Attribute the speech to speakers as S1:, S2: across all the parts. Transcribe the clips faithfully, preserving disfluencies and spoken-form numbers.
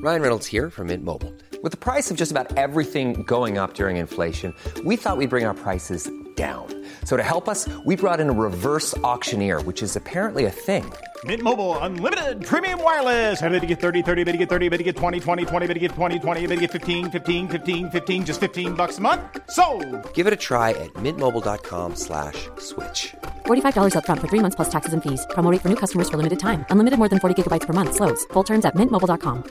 S1: Ryan Reynolds here from Mint Mobile. With the price of just about everything going up during inflation, we thought we'd bring our prices down. So to help us, we brought in a reverse auctioneer, which is apparently a thing.
S2: Mint Mobile Unlimited Premium Wireless. How to get thirty, thirty, how to get thirty, how to get twenty, twenty, twenty, how to get twenty, twenty, how to get fifteen, fifteen, fifteen, fifteen, just fifteen bucks a month? Sold! Give it a try at mintmobile.com slash switch.
S3: forty-five dollars up front for three months plus taxes and fees. Promo rate for new customers for limited time. Unlimited more than forty gigabytes per month. Slows full terms at mint mobile dot com.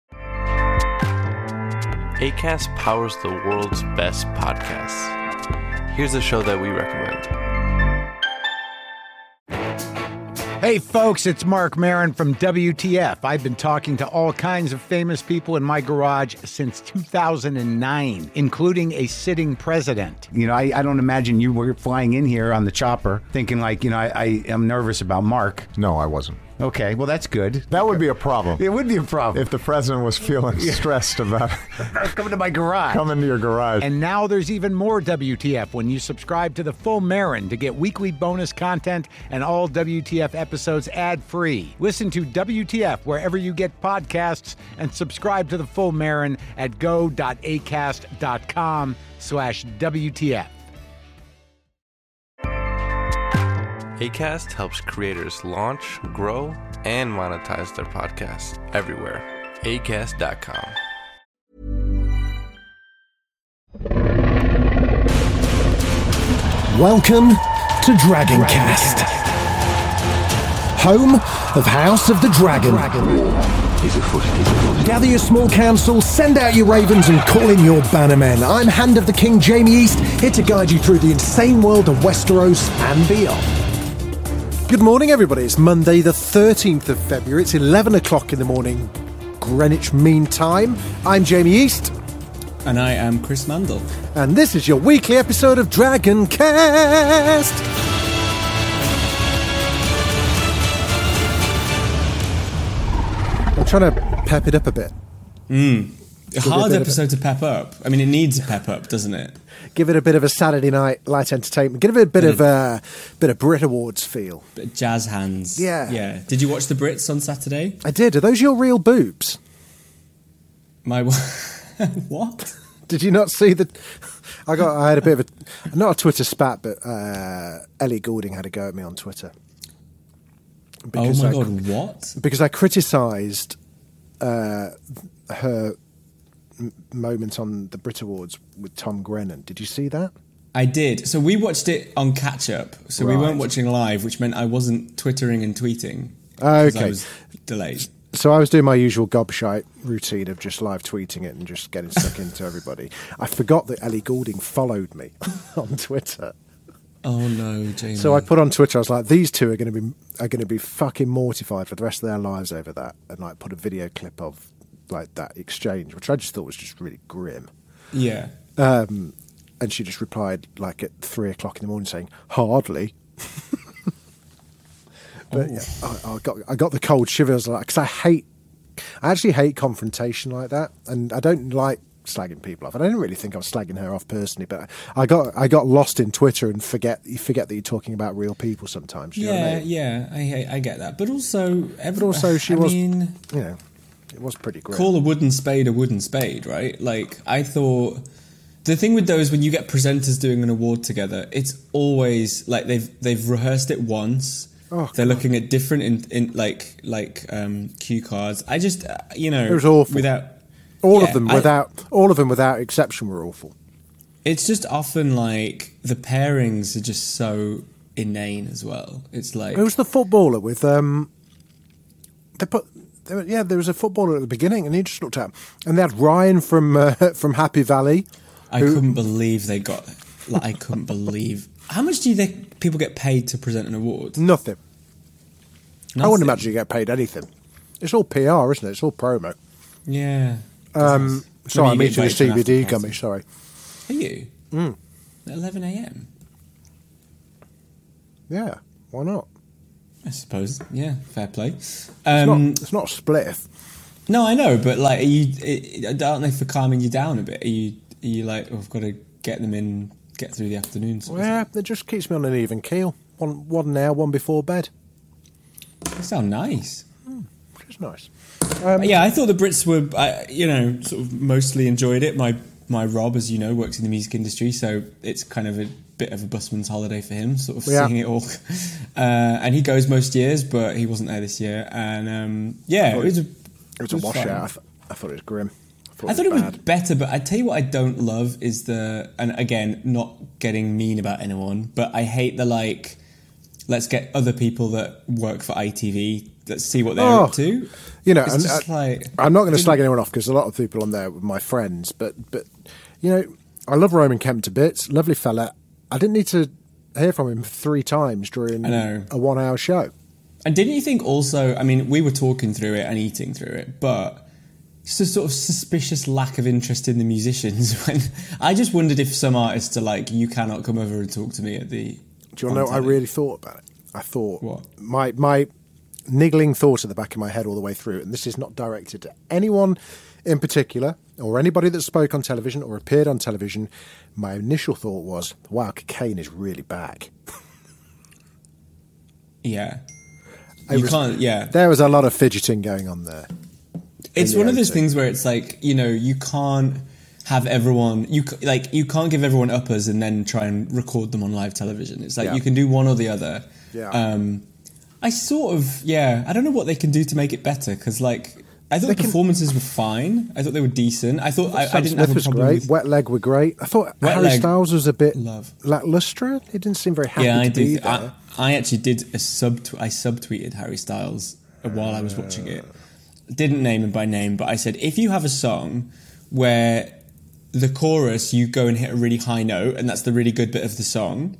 S4: Acast powers the world's best podcasts. Here's a show that we recommend.
S5: Hey folks, it's Mark Maron from W T F. I've been talking to all kinds of famous people in my garage since two thousand nine, including a sitting president. You know, I, I don't imagine you were flying in here on the chopper thinking like, you know, I, I am nervous about Mark.
S6: No, I wasn't.
S5: Okay, well, that's good.
S6: That would be a problem.
S5: It would be a problem.
S6: If the president was feeling stressed about
S5: coming to my garage.
S6: Coming to your garage.
S5: And now there's even more W T F when you subscribe to the full Maron to get weekly bonus content and all W T F episodes ad-free. Listen to W T F wherever you get podcasts and subscribe to the full Maron at go.acast.com slash WTF.
S4: Acast helps creators launch, grow, and monetize their podcasts everywhere. acast dot com.
S7: Welcome to Dragoncast, home of House of the Dragon. Gather your small council, send out your ravens, and call in your bannermen. I'm Hand of the King Jamie East, here to guide you through the insane world of Westeros and beyond. Good morning, everybody. It's Monday, the thirteenth of February. It's eleven o'clock in the morning, Greenwich Mean Time. I'm Jamie East.
S8: And I am Chris Mandel.
S7: And this is your weekly episode of Dragoncast. I'm trying to pep it up a bit.
S8: Mm. A
S7: Give
S8: hard
S7: a
S8: episode to pep up. I mean, it needs a pep up, doesn't it?
S7: Give it a bit of a Saturday night light entertainment. Give it a bit of a uh, bit of Brit Awards feel.
S8: Bit of jazz hands.
S7: Yeah.
S8: Yeah. Did you watch the Brits on Saturday?
S7: I did. Are those your real boobs?
S8: My what?
S7: Did you not see the? I got. I had a bit of a not a Twitter spat, but uh, Ellie Goulding had a go at me on Twitter.
S8: Oh my
S7: I,
S8: god! What?
S7: Because I criticised uh, her m- moment on the Brit Awards with Tom Grennan. Did you see that?
S8: I did. So we watched it on catch up. So
S7: Right.
S8: we weren't watching live, which meant I wasn't twittering and tweeting.
S7: Oh,
S8: 'cause
S7: okay.
S8: I was delayed.
S7: So I was doing my usual gobshite routine of just live tweeting it and just getting stuck into everybody. I forgot that Ellie Goulding followed me on Twitter.
S8: Oh no, Jamie.
S7: So I put on Twitter, I was like, these two are going to be are going to be fucking mortified for the rest of their lives over that, and like put a video clip of like that exchange, which I just thought was just really grim.
S8: Yeah.
S7: Um, and she just replied like at three o'clock in the morning saying, "Hardly." But
S8: Oh.
S7: yeah, I, I got I got the cold shivers like because I hate I actually hate confrontation like that, and I don't like slagging people off. And I didn't really think I was slagging her off personally, but I got I got lost in Twitter and forget you forget that you're talking about real people sometimes. Do you
S8: yeah,
S7: know what I mean?
S8: yeah, I I get that, but also, every,
S7: But also she
S8: I
S7: was,
S8: mean,
S7: you know, it was pretty grim.
S8: call a wooden spade a wooden spade, right? Like, I thought the thing with those when you get presenters doing an award together, it's always like they've they've rehearsed it once.
S7: Oh,
S8: They're
S7: God.
S8: looking at different in, in like like um, cue cards. I just uh, you know
S7: It was awful.
S8: without
S7: all
S8: yeah,
S7: of them
S8: I-
S7: without all of them without exception were awful.
S8: It's just often like the pairings are just so inane as well. It's like
S7: It was the footballer with um. They put they were, yeah, there was a footballer at the beginning, and he just looked at him. And they had Ryan from uh, from Happy Valley.
S8: I
S7: who-
S8: couldn't believe they got. Like, I couldn't believe. How much do you think people get paid to present an award?
S7: Nothing. I
S8: Nothing.
S7: wouldn't imagine you get paid anything. It's all P R, isn't it? It's all promo.
S8: Yeah.
S7: Um, sorry, I'm
S8: Maybe you
S7: eating a
S8: get invited
S7: C B D
S8: after
S7: gummy.
S8: party.
S7: Sorry.
S8: Are you?
S7: Mm.
S8: At eleven a.m.
S7: Yeah, why not?
S8: I suppose. Yeah, fair play.
S7: It's
S8: Um,
S7: not. It's not a spliff.
S8: no, I know, but like, are you? it- Aren't they for calming you down a bit? Are you? Are you like, oh, I've got to get them in, get through the afternoon? Sort of
S7: Yeah, it just keeps me on an even keel. One one now, one before bed.
S8: thing? They sound nice.
S7: It's nice.
S8: Um, yeah, I thought the Brits were, I, you know, sort of mostly enjoyed it. My my Rob, as you know, works in the music industry, so it's kind of a bit of a busman's holiday for him, sort of
S7: yeah.
S8: seeing it all. Uh, and he goes most years, but he wasn't there this year. And um, yeah, it was a,
S7: it was, it was a washout. I, th- I thought it was grim. I thought,
S8: I
S7: it,
S8: thought
S7: was
S8: it was better, but I tell you what I don't love is the, and again, not getting mean about anyone, but I hate the like, let's get other people that work for I T V, let's see what they're
S7: oh,
S8: up to.
S7: You know,
S8: it's
S7: and,
S8: just
S7: uh,
S8: like,
S7: I'm not going to slag anyone off because a lot of people on there were my friends, but, but you know, I love Roman Kemp to bits, lovely fella. I didn't need to hear from him three times during a one-hour show.
S8: And didn't you think also, I mean, we were talking through it and eating through it, but just a sort of suspicious lack of interest in the musicians. When I just wondered if some artists are like, you cannot come over and talk to me at the...
S7: Do you want to know what I really thought about it? I thought...
S8: What?
S7: My, my niggling thought at the back of my head all the way through, and this is not directed to anyone in particular, or anybody that spoke on television or appeared on television, my initial thought was, wow, cocaine is really back.
S8: Yeah.
S7: It
S8: you
S7: was,
S8: can't, yeah.
S7: There was a lot of fidgeting going on there.
S8: It's one of those things where it's like, you know, you can't have everyone, you like, you can't give everyone uppers and then try and record them on live television. It's like,
S7: yeah.
S8: you can do one or the other.
S7: Yeah.
S8: Um, I sort of, yeah, I don't know what they can do to make it better, because, like, I thought
S7: they
S8: the
S7: can,
S8: performances were fine. I thought they were decent. I thought I, I didn't
S7: Smith
S8: have a
S7: was
S8: problem
S7: great.
S8: with...
S7: Wet Leg were great. I thought
S8: Wet
S7: Harry
S8: Leg,
S7: Styles was a bit
S8: love.
S7: lacklustre. He didn't seem very happy
S8: yeah,
S7: to
S8: I
S7: be
S8: did.
S7: there.
S8: I, I actually did a sub. I subtweeted Harry Styles while I was watching it. Didn't name him by name, but I said, if you have a song where the chorus you go and hit a really high note, and that's the really good bit of the song,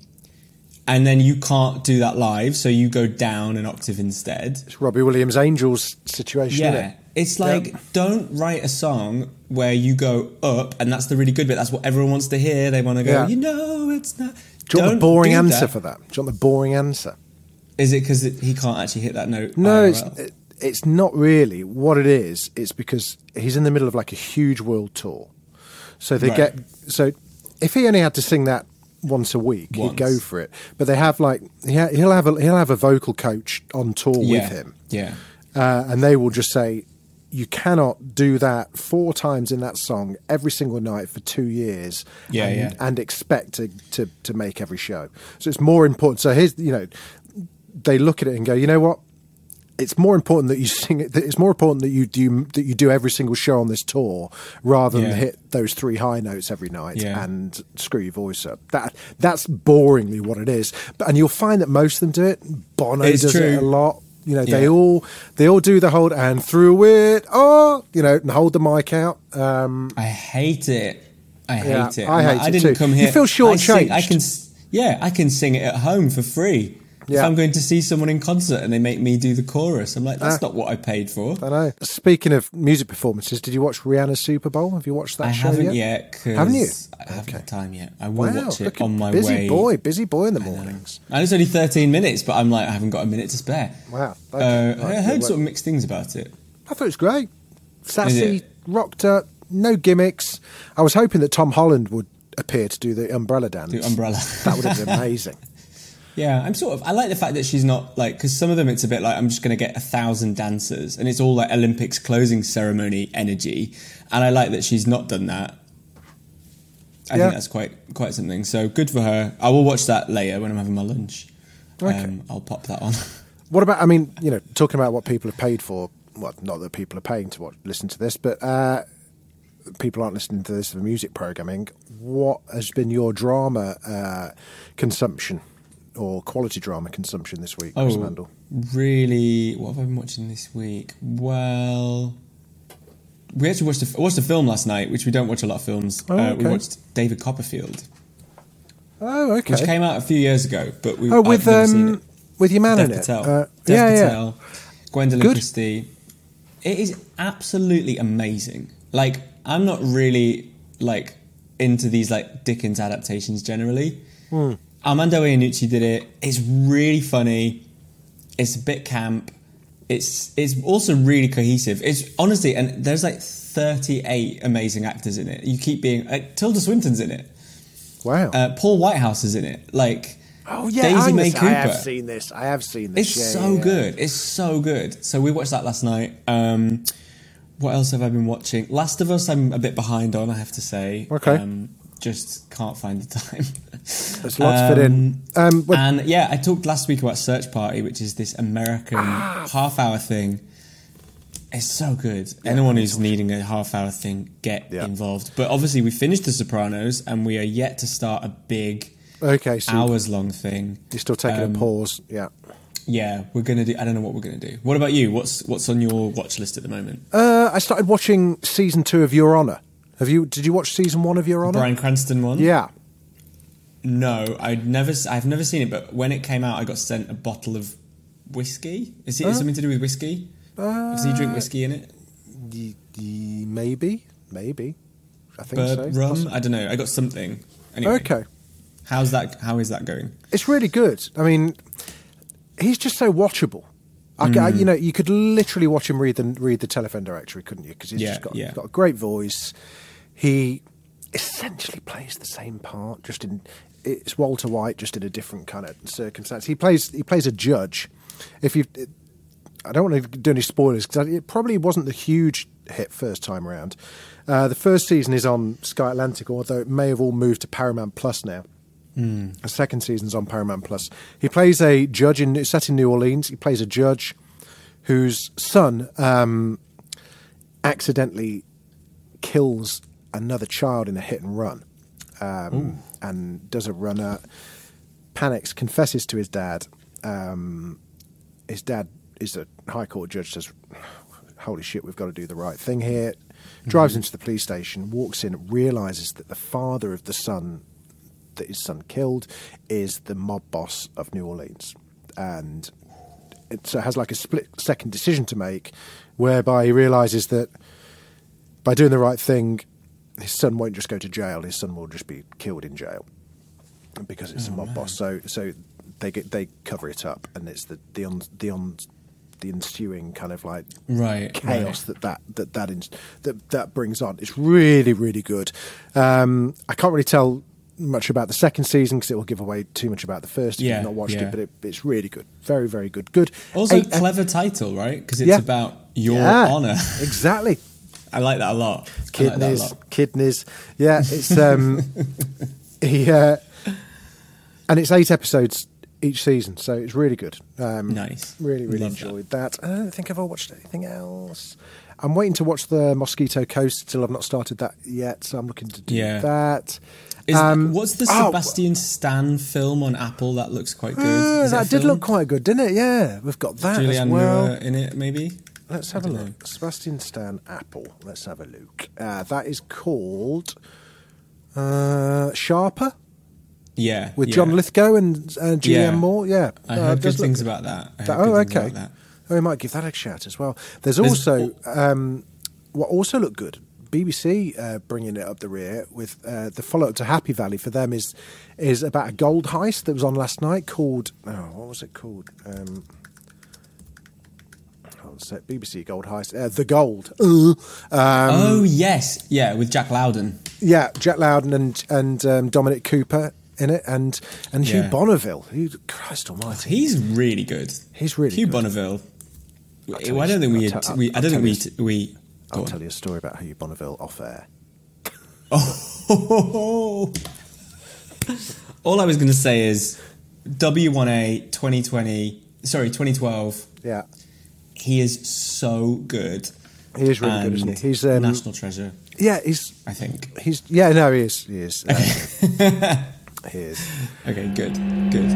S8: and then you can't do that live, so you go down an octave instead.
S7: It's Robbie Williams' Angels situation,
S8: yeah.
S7: isn't it?
S8: It's like, yep. Don't write a song where you go up, and that's the really good bit. That's what everyone wants to hear. They want to go, yeah. you know, it's not...
S7: Do you want
S8: don't
S7: the boring
S8: do
S7: answer
S8: that.
S7: for that? Do you want the boring answer?
S8: Is it because he can't actually hit that note?
S7: No,
S8: I R
S7: it's,
S8: L?
S7: it's not really. What it is, it's because he's in the middle of like a huge world tour. So they
S8: right.
S7: get... So if he only had to sing that once a week, once. he'd go for it. But they have like... He ha- he'll have a, he'll have a vocal coach on tour
S8: yeah.
S7: with him.
S8: Yeah.
S7: Uh, and they will just say... You cannot do that four times in that song every single night for two years
S8: yeah,
S7: and,
S8: yeah.
S7: and expect to, to, to make every show. So it's more important. So here's, you know, they look at it and go, you know what? It's more important that you sing it. It's more important that you do that you do every single show on this tour rather than
S8: yeah.
S7: hit those three high notes every night
S8: yeah.
S7: and screw your voice up. That that's boringly what it is. But and you'll find that most of them do it. Bono
S8: it's
S7: does
S8: true.
S7: it a lot. You know,
S8: yeah.
S7: they all they all do the hold and through it, oh, you know, and hold the mic out. Um,
S8: I hate it. I hate
S7: yeah,
S8: it.
S7: I hate
S8: I
S7: it
S8: didn't
S7: too.
S8: come here.
S7: You feel shortchanged.
S8: I, I can, yeah, I can sing it at home for free.
S7: Yeah.
S8: If I'm going to see someone in concert and they make me do the chorus, I'm like, that's
S7: ah,
S8: not what I paid for.
S7: I know. Speaking of music performances, did you watch Rihanna's Super Bowl? Have you watched that
S8: I
S7: show
S8: haven't
S7: yet?
S8: yet. Cause
S7: haven't you?
S8: I haven't
S7: okay.
S8: had time yet. I will
S7: wow,
S8: watch it
S7: look
S8: on my
S7: busy
S8: way.
S7: Busy boy, busy boy in the mornings.
S8: And it's only thirteen minutes, but I'm like, I haven't got a minute to spare.
S7: Wow.
S8: Uh, I heard sort of mixed things about it.
S7: I thought it was great. Sassy, rocked up, no gimmicks. I was hoping that Tom Holland would appear to do the umbrella dance.
S8: The umbrella.
S7: That would have been amazing.
S8: Yeah, I'm sort of... I like the fact that she's not, like... Because some of them, it's a bit like, I'm just going to get a thousand dancers. And it's all, like, Olympics closing ceremony energy. And I like that she's not done that. I
S7: yeah.
S8: think that's quite quite something. So, good for her. I will watch that later when I'm having my lunch.
S7: Okay.
S8: Um, I'll pop that on.
S7: What about... I mean, you know, talking about what people have paid for... Well, not that people are paying to watch, listen to this, but uh, people aren't listening to this for music programming. What has been your drama uh, consumption? Or quality drama consumption this week, Chris
S8: oh,
S7: Mandel?
S8: Really? What have I been watching this week? Well, we actually watched a, watched a film last night, which we don't watch a lot of films.
S7: Oh,
S8: uh,
S7: okay.
S8: We watched David Copperfield.
S7: Oh, okay.
S8: Which came out a few years ago, but we
S7: oh with
S8: I've never
S7: um,
S8: seen it.
S7: with your man
S8: Dev
S7: in
S8: Patel.
S7: it. Uh,
S8: Dev
S7: yeah,
S8: Patel,
S7: yeah.
S8: Gwendolyn
S7: Good.
S8: Christie. It is absolutely amazing. Like, I'm not really like into these like Dickens adaptations generally.
S7: Mm.
S8: Armando Iannucci did it. It's really funny. It's a bit camp. It's it's also really cohesive. It's honestly, and there's like thirty-eight amazing actors in it. You keep being like, Tilda Swinton's in it.
S7: Wow.
S8: Uh, Paul Whitehouse is in it. Like,
S7: Oh yeah,
S8: Daisy
S7: Angus,
S8: May Cooper.
S7: I have seen this. I have seen this.
S8: It's
S7: yeah,
S8: so
S7: yeah.
S8: good. It's so good. So we watched that last night. Um, what else have I been watching? Last of Us, I'm a bit behind on, I have to say.
S7: Okay.
S8: Um, just can't find the time.
S7: There's lots um, fit in. Um, but-
S8: and yeah, I talked last week about Search Party, which is this American ah. half-hour thing. It's so good. Yeah, Anyone who's awesome. needing a half-hour thing, get yeah. involved. But obviously, we finished The Sopranos, and we are yet to start a big,
S7: okay, so
S8: hours-long thing.
S7: You're still taking um, a pause, yeah.
S8: Yeah, we're gonna do. I don't know what we're gonna do. What about you? What's what's on your watch list at the moment?
S7: Uh, I started watching season two of Your Honor. Have you? Did you watch season one of Your Honor?
S8: Bryan Cranston one.
S7: Yeah.
S8: No, I'd never. I've never seen it. But when it came out, I got sent a bottle of whiskey. Is it uh, something to do with whiskey? Uh, Does he drink whiskey in it?
S7: Y- y- maybe, maybe. I think
S8: Burb,
S7: so.
S8: Rum.
S7: Possibly.
S8: I don't know. I got something. Anyway,
S7: okay.
S8: How's that? How is that going?
S7: It's really good. I mean, he's just so watchable. I, mm. I, you know, you could literally watch him read the read the telephone directory, couldn't you? Because he's
S8: yeah,
S7: just got,
S8: yeah.
S7: he's got a great voice. He essentially plays the same part, just in it's Walter White, just in a different kind of circumstance. He plays he plays a judge. If you, I don't want to do any spoilers because it probably wasn't the huge hit first time around. Uh, the first season is on Sky Atlantic, although it may have all moved to Paramount Plus now. Mm. The second season's on Paramount Plus. He plays a judge in set in New Orleans. He plays a judge whose son um, accidentally kills another child in a hit and run, um, and does a runner, panics, confesses to his dad. Um, his dad is a high court judge. Says, "Holy shit, we've got to do the right thing here." Drives mm-hmm. into the police station, walks in, realizes that the father of the son that his son killed is the mob boss of New Orleans, and it so has like a split second decision to make, whereby he realizes that by doing the right thing, his son won't just go to jail; his son will just be killed in jail because it's oh, a mob man. boss. So, so they get they cover it up, and it's the the on the on. the ensuing kind of like
S8: right,
S7: chaos
S8: right.
S7: that that that that, in, that that brings on. It's really really good. Um, I can't really tell much about the second season because it will give away too much about the first if
S8: yeah,
S7: you've not watched
S8: yeah.
S7: it, but it, it's really good. Very very good. Good.
S8: Also,
S7: Eight,
S8: clever uh, title, right? Because it's
S7: yeah.
S8: about your
S7: yeah,
S8: honour.
S7: Exactly.
S8: I like that a lot.
S7: Kidneys,
S8: like that a lot.
S7: kidneys. Yeah, it's um, he, uh, and it's eight episodes each season, so it's really good. Um,
S8: nice.
S7: Really, really
S8: Love
S7: enjoyed that. that. I don't think I've ever watched anything else. I'm waiting to watch the Mosquito Coast. Still, I've not started that yet, so I'm looking to do
S8: yeah.
S7: that.
S8: Is,
S7: um,
S8: what's the Sebastian oh, Stan film on Apple? That looks quite good.
S7: Uh, that did look quite good, didn't it? Yeah, we've got that
S8: Julianne
S7: as well.
S8: Moore in it, maybe?
S7: Let's have a look. Know. Sebastian Stan Apple. Let's have a look. Uh, that is called uh, Sharper.
S8: Yeah,
S7: with
S8: yeah.
S7: John Lithgow and uh, Julianne
S8: yeah.
S7: Moore. Yeah,
S8: I heard uh, good things good. about that.
S7: that oh, okay. That. Oh, we might give that a shout as well. There's, There's also um, what also looked good. B B C uh, bringing it up the rear with uh, the follow-up to Happy Valley for them is is about a gold heist that was on last night called. Oh, what was it called? Um, B B C Gold Heist, uh, The Gold. Uh, um,
S8: oh yes, yeah, with Jack Lowden.
S7: Yeah, Jack Lowden and and um, Dominic Cooper in it, and and yeah. Hugh Bonneville. Who, Christ Almighty,
S8: he's really good.
S7: He's really
S8: Hugh
S7: good.
S8: Bonneville. I don't think we. Had,
S7: t-
S8: we I don't think we.
S7: You,
S8: we.
S7: I'll
S8: on.
S7: tell you a story about Hugh Bonneville off air.
S8: Oh. All I was going to say is W one A twenty twenty. Sorry, twenty twelve.
S7: Yeah.
S8: He is so good.
S7: He is really good, isn't he? He's um,
S8: national treasure.
S7: Yeah, he's.
S8: I think
S7: he's. Yeah, no, he is. He is. Uh, he is.
S8: Okay, good, good.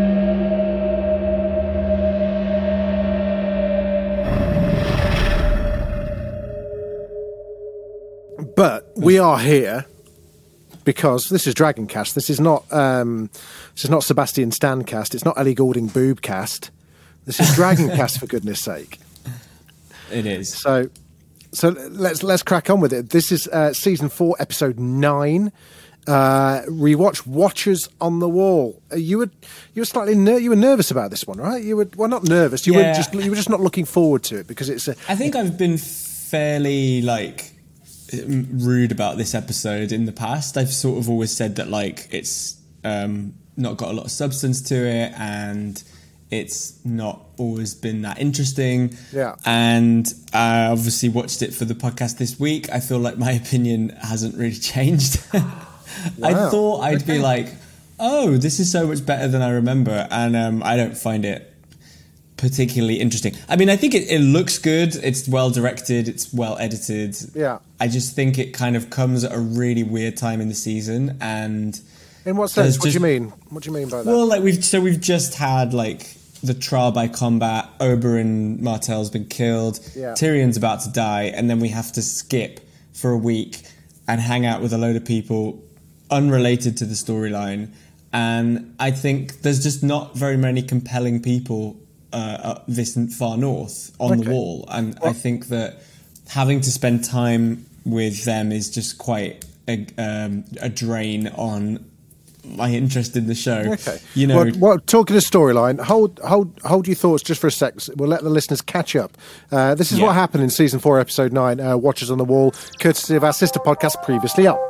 S7: But we are here because this is Dragoncast. This is not. Um, this is not Sebastian Stancast. It's not Ellie Goulding Boobcast. This is Dragoncast, for goodness sake.
S8: It is.
S7: So, so let's let's crack on with it. This is uh, season four, episode nine. Uh, rewatch Watchers on the Wall. Uh, you were you were slightly ner- you were nervous about this one, right? You were well, not nervous. You
S8: yeah.
S7: were just you were just not looking forward to it because it's. A,
S8: I think I've been fairly like rude about this episode in the past. I've sort of always said that like it's. Um, not got a lot of substance to it, and it's not always been that interesting.
S7: Yeah.
S8: And I obviously watched it for the podcast this week. I feel like my opinion hasn't really changed. Wow. I thought I'd okay. be like, oh, this is so much better than I remember. And um, I don't find it particularly interesting. I mean, I think it, it looks good. It's well directed. It's well edited.
S7: Yeah.
S8: I just think it kind of comes at a really weird time in the season. And
S7: in what sense? What just, do you mean? What do you mean by that?
S8: Well, like we've so we've just had like the trial by combat. Oberyn Martell's been killed.
S7: Yeah.
S8: Tyrion's about to die, and then we have to skip for a week and hang out with a load of people unrelated to the storyline. And I think there's just not very many compelling people uh, this far north on okay. the wall. And well, I think that having to spend time with them is just quite a, um, a drain on my interest in the show.
S7: Okay.
S8: You know,
S7: well, well, talking of storyline, hold hold hold your thoughts just for a sec. We'll let the listeners catch up. Uh, this is yeah. what happened in season four, episode nine, uh, Watchers on the Wall, courtesy of our sister podcast Previously Up.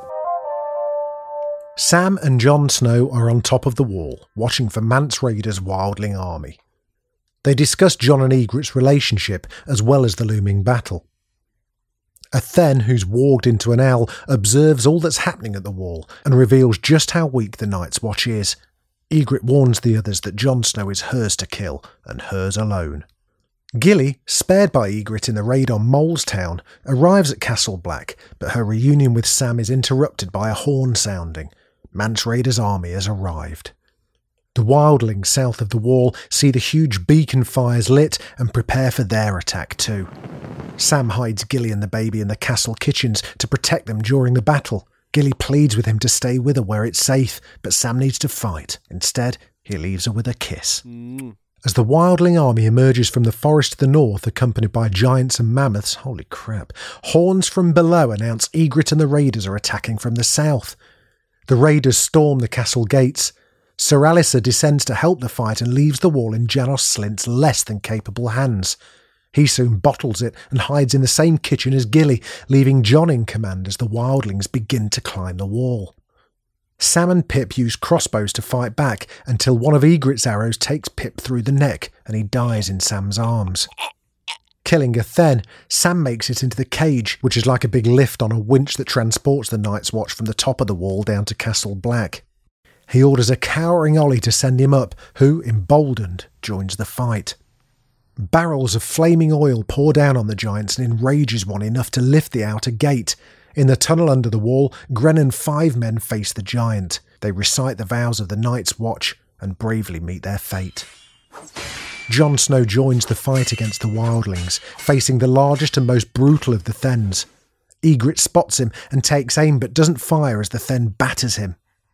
S7: Sam and Jon Snow are on top of the wall, watching for Mance Rayder's wildling army. They discuss Jon and Ygritte's relationship, as well as the looming battle. Athen, who's warged into an owl, observes all that's happening at the wall and reveals just how weak the Night's Watch is. Ygritte warns the others that Jon Snow is hers to kill, and hers alone. Gilly, spared by Ygritte in the raid on Molestown, arrives at Castle Black, but her reunion with Sam is interrupted by a horn sounding. Mance Rayder's army has arrived. The wildlings south of the wall see the huge beacon fires lit and prepare for their attack too. Sam hides Gilly and the baby in the castle kitchens to protect them during the battle. Gilly pleads with him to stay with her where it's safe, but Sam needs to fight. Instead, he leaves her with a kiss. Mm. As the wildling army emerges from the forest to the north, accompanied by giants and mammoths, holy crap, horns from below announce Ygritte and the raiders are attacking from the south. The raiders storm the castle gates. Sir Alliser descends to help the fight and leaves the wall in Janos Slynt's less than capable hands. He soon bottles it and hides in the same kitchen as Gilly, leaving Jon in command as the wildlings begin to climb the wall. Sam and Pip use crossbows to fight back until one of Ygritte's arrows takes Pip through the neck and he dies in Sam's arms. Killing Athen, Sam makes it into the cage, which is like a big lift on a winch that transports the Night's Watch from the top of the wall down to Castle Black. He orders a cowering Ollie to send him up, who, emboldened, joins the fight. Barrels of flaming oil pour down on the giants and enrages one enough to lift the outer gate. In the tunnel under the wall, Grenn and five men face the giant. They recite the vows of the Night's Watch and bravely meet their fate. Jon Snow joins the fight against the wildlings, facing the largest and most brutal of the Thens. Ygritte spots him and takes aim but doesn't fire as the Then batters him.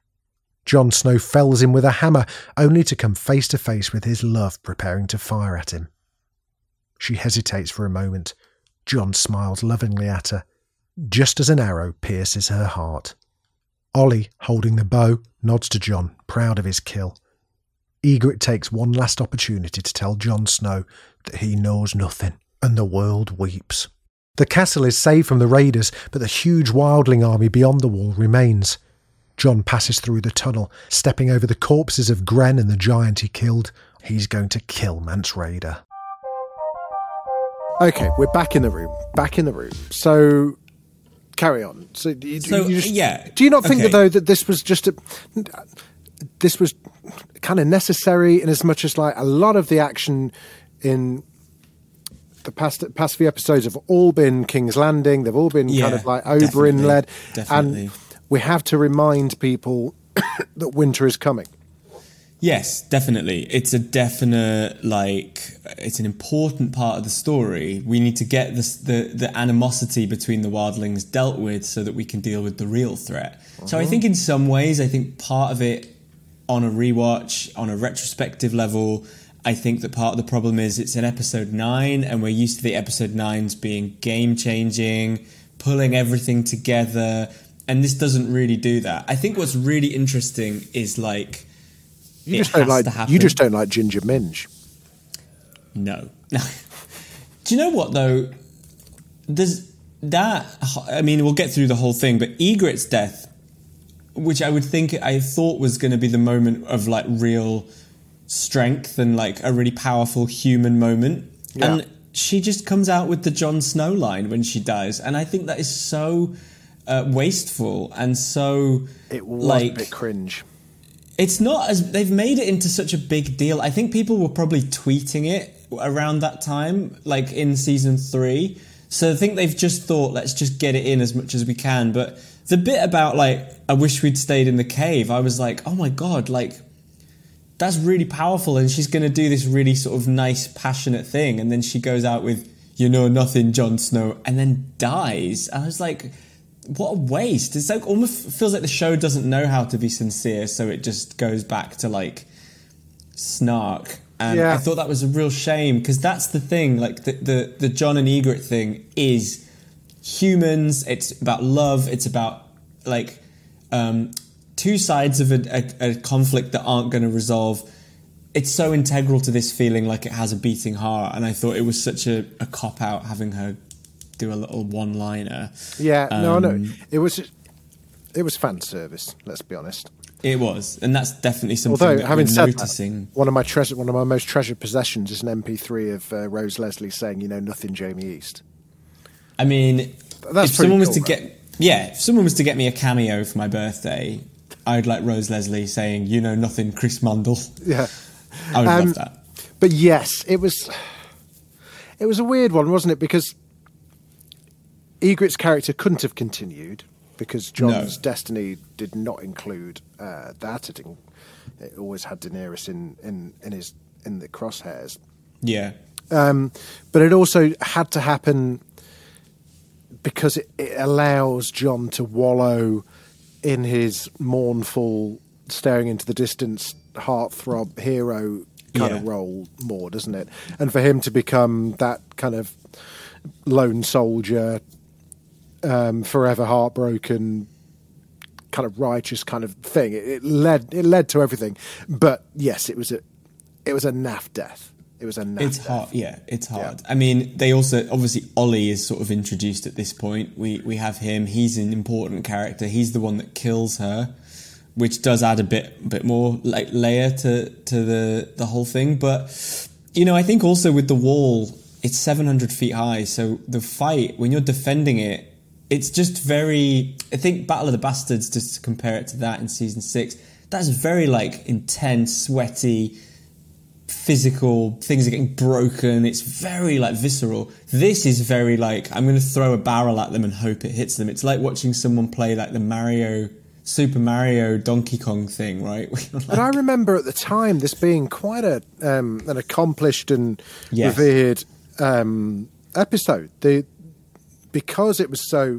S7: Jon Snow fells him with a hammer, only to come face to face with his love preparing to fire at him. She hesitates for a moment. Jon smiles lovingly at her, just as an arrow pierces her heart. Ollie, holding the bow, nods to Jon, proud of his kill. Ygritte takes one last opportunity to tell Jon Snow that he knows nothing, and the world weeps. The castle is saved from the raiders, but the huge wildling army beyond the wall remains. Jon passes through the tunnel, stepping over the corpses of Grenn and the giant he killed. He's going to kill Mance Rayder. Okay, we're back in the room. Back in the room. So, carry on. So, you,
S8: so
S7: you just,
S8: yeah.
S7: Do you not think
S8: okay.
S7: that, though, that this was just a... This was kind of necessary in as much as, like, a lot of the action in the past past few episodes have all been King's Landing. They've all been yeah, kind of, like, Oberyn-led.
S8: Definitely.
S7: And we have to remind people that winter is coming.
S8: Yes, definitely. It's a definite, like, it's an important part of the story. We need to get this, the, the animosity between the wildlings dealt with so that we can deal with the real threat. Uh-huh. So I think in some ways, I think part of it on a rewatch, on a retrospective level, I think that part of the problem is it's in episode nine and we're used to the episode nines being game-changing, pulling everything together, and this doesn't really do that. I think what's really interesting is, like,
S7: You just don't like you just don't like Ginger Minge.
S8: No. Do you know what though? There's that. I mean, we'll get through the whole thing, but Ygritte's death which I would think I thought was going to be the moment of like real strength and like a really powerful human moment. Yeah. And she just comes out with the Jon Snow line when she dies, and I think that is so uh, wasteful and so
S7: it was
S8: like
S7: a bit cringe.
S8: It's not as they've made it into such a big deal. I think people were probably tweeting it around that time, like in season three. So I think they've just thought, let's just get it in as much as we can. But the bit about like, I wish we'd stayed in the cave, I was like, oh my God, like, that's really powerful. And she's going to do this really sort of nice, passionate thing. And then she goes out with, you know nothing, Jon Snow, and then dies. I was like, what a waste. It's like almost feels like the show doesn't know how to be sincere. So it just goes back to like snark. And yeah. I thought that was a real shame, because that's the thing, like the, the, the Jon and Ygritte thing is humans. It's about love. It's about like um, two sides of a, a, a conflict that aren't going to resolve. It's so integral to this feeling like it has a beating heart. And I thought it was such a, a cop-out having her do a little one-liner.
S7: Yeah,
S8: um,
S7: no, no. It was, it was fan service, let's be honest.
S8: It was, and that's definitely something
S7: Although,
S8: that
S7: having
S8: we're
S7: said
S8: noticing.
S7: That, one of my treasure, one of my most treasured possessions is an M P three of uh, Rose Leslie saying, "You know nothing, Jamie East."
S8: I mean,
S7: that's
S8: if someone was
S7: cool,
S8: to
S7: man.
S8: get, yeah, if someone was to get me a cameo for my birthday, I'd like Rose Leslie saying, "You know nothing, Chris Mundell."
S7: Yeah,
S8: I would
S7: um,
S8: love that.
S7: But yes, it was, it was a weird one, wasn't it? Because Ygritte's character couldn't have continued, because Jon's no. destiny did not include uh, that. It, it always had Daenerys in, in, in his in the crosshairs.
S8: Yeah.
S7: Um, but it also had to happen because it, it allows Jon to wallow in his mournful, staring into the distance, heartthrob hero kind
S8: yeah.
S7: of role more, doesn't it? And for him to become that kind of lone soldier, Um, forever heartbroken, kind of righteous kind of thing. It, it led it led to everything. But yes, it was a it was a naff death. It was a naff
S8: It's
S7: death.
S8: hard, yeah. It's hard.
S7: Yeah.
S8: I mean, they also obviously Ollie is sort of introduced at this point. We we have him. He's an important character. He's the one that kills her, which does add a bit bit more like layer to to the the whole thing. But you know, I think also with the wall, it's seven hundred feet high. So the fight, when you're defending it, it's just very, I think Battle of the Bastards, just to compare it to that in season six, that's very like intense, sweaty, physical, things are getting broken. It's very like visceral. This is very like, I'm going to throw a barrel at them and hope it hits them. It's like watching someone play like the Mario, Super Mario Donkey Kong thing, right? Like,
S7: but I remember at the time this being quite a um, an accomplished and
S8: yes.
S7: revered um, episode. The Because it was so,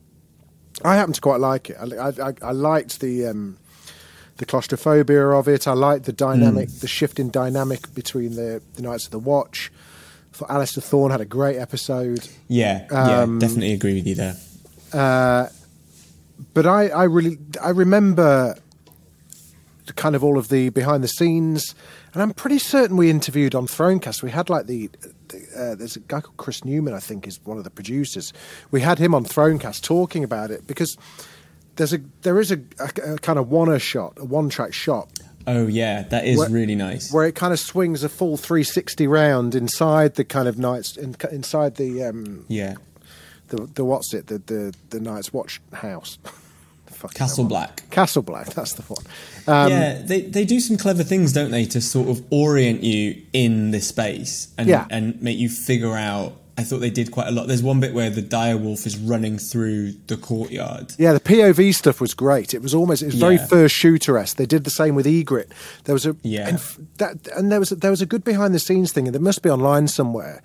S7: I happen to quite like it. I, I, I liked the um, the claustrophobia of it. I liked the dynamic, mm. the shift in dynamic between the, the Knights of the Watch. I thought Alistair Thorne had a great episode.
S8: Yeah,
S7: um,
S8: yeah, definitely agree with you there.
S7: Uh, but I, I really, I remember the kind of all of the behind the scenes, and I'm pretty certain we interviewed on Thronecast. We had like the. Uh, there's a guy called Chris Newman, I think, is one of the producers. We had him on Thronecast talking about it, because there's a there is a, a, a kind of one shot, a one track shot.
S8: Oh yeah, that is
S7: where,
S8: really nice.
S7: Where it kind of swings a full three sixty round inside the kind of Knights, in, inside the um,
S8: yeah,
S7: the the what's it the the, the Night's Watch house.
S8: Castle Black.
S7: Castle Black, that's the one. Um,
S8: yeah, they they do some clever things, don't they, to sort of orient you in this space and
S7: yeah.
S8: and make you figure out. I thought they did quite a lot. There's one bit where the direwolf is running through the courtyard.
S7: Yeah, the P O V stuff was great. It was almost it was very
S8: yeah.
S7: first shooter-esque. They did the same with Ygritte. There was a
S8: yeah,
S7: and that and there was a, there was a good behind the scenes thing, and there must be online somewhere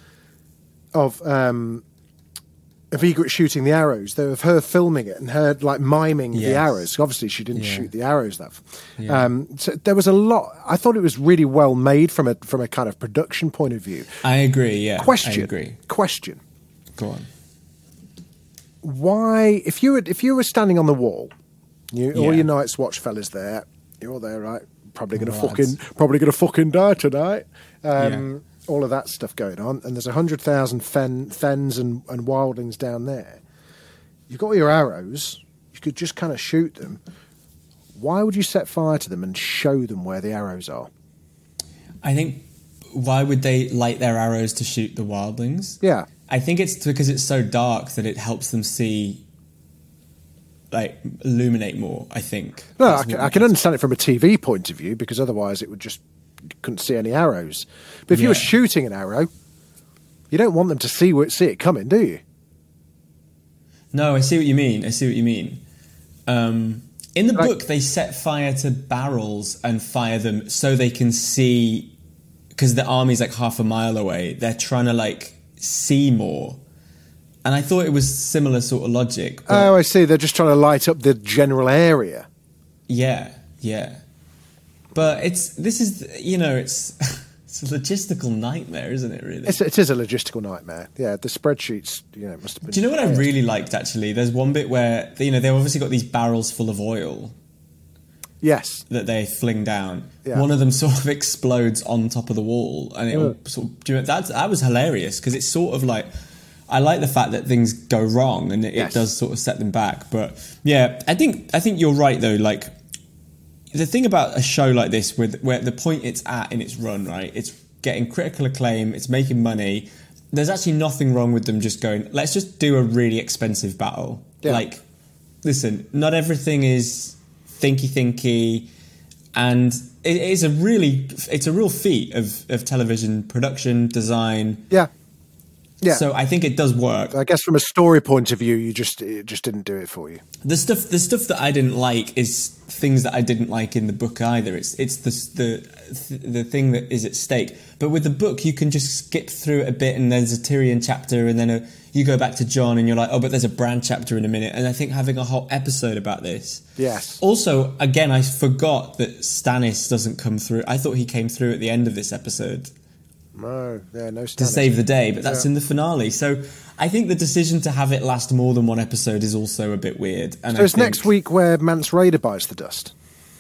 S7: of. Um, Of Ygritte shooting the arrows, though, of her filming it and her like miming
S8: yes.
S7: the arrows. Obviously, she didn't
S8: yeah.
S7: shoot the arrows. That
S8: yeah.
S7: um, so there was a lot. I thought it was really well made from a from a kind of production point of view.
S8: I agree. Yeah,
S7: question.
S8: I agree.
S7: Question.
S8: Go on.
S7: Why, if you were if you were standing on the wall, you,
S8: yeah.
S7: all your Night's Watch fellas there, you're all there, right? Probably gonna
S8: Lads.
S7: fucking probably gonna fucking die tonight. Um,
S8: Yeah.
S7: All of that stuff going on, and there's a hundred thousand fen, fens and, and wildlings down there. You've got all your arrows. you could just kind of shoot them, why would you set fire to them and show them where the arrows are?
S8: I think, why would they light their arrows to shoot the wildlings?
S7: Yeah.
S8: I think it's because it's so dark that it helps them see, like, illuminate more, I think.
S7: No,
S8: That's
S7: I can,
S8: what
S7: I can understand it from a T V point of view, because otherwise it would just, you couldn't see any arrows. But if you were
S8: Yeah.
S7: shooting an arrow, you don't want them to see, what, see it coming, do you?
S8: No, I see what you mean. I see what you mean. Um, in the
S7: Like-
S8: book, they set fire to barrels and fire them so they can see, because the army's like half a mile away. They're trying to like see more. And I thought it was similar sort of logic. But
S7: Oh, I see. They're just trying to light up the general area.
S8: yeah, yeah. But it's, this is, you know, it's, it's a logistical nightmare, isn't it, really?
S7: It's, it is a logistical nightmare. Yeah, the spreadsheets, you know, must have been...
S8: Do you know what I
S7: chaos.
S8: really liked, actually? There's one bit where, you know, they've obviously got these barrels full of oil
S7: Yes.
S8: that they fling down.
S7: Yeah.
S8: One of them sort of explodes on top of the wall, and it all
S7: Mm.
S8: sort of, do you know, that that was hilarious because it's sort of like, I like the fact that things go wrong and it,
S7: Yes.
S8: it does sort of set them back. But yeah, I think I think you're right though. Like the thing about a show like this, with where the point it's at in its run, right? It's getting critical acclaim, it's making money. There's actually nothing wrong with them just going, let's just do a really expensive battle.
S7: Yeah.
S8: Like, listen, not everything is thinky thinky, and it is a really it's a real feat of, of television production design.
S7: Yeah. Yeah.
S8: So I think it does work.
S7: I guess from a story point of view, you just it just didn't do it for you.
S8: The stuff the stuff that I didn't like is things that I didn't like in the book either. It's it's the the the thing that is at stake. But with the book, you can just skip through it a bit, and there's a Tyrion chapter, and then a, you go back to Jon, and you're like, oh, but there's a Bran chapter in a minute. And I think having a whole episode about this.
S7: Yes.
S8: Also, again, I forgot that Stannis doesn't come through. I thought he came through at the end of this episode
S7: No, yeah, no
S8: to
S7: Stannis.
S8: save the day, but that's
S7: Yeah.
S8: in the finale. So I think the decision to have it last more than one episode is also a bit weird. And
S7: So
S8: I
S7: it's
S8: think,
S7: next week where Mance Rayder bites the dust.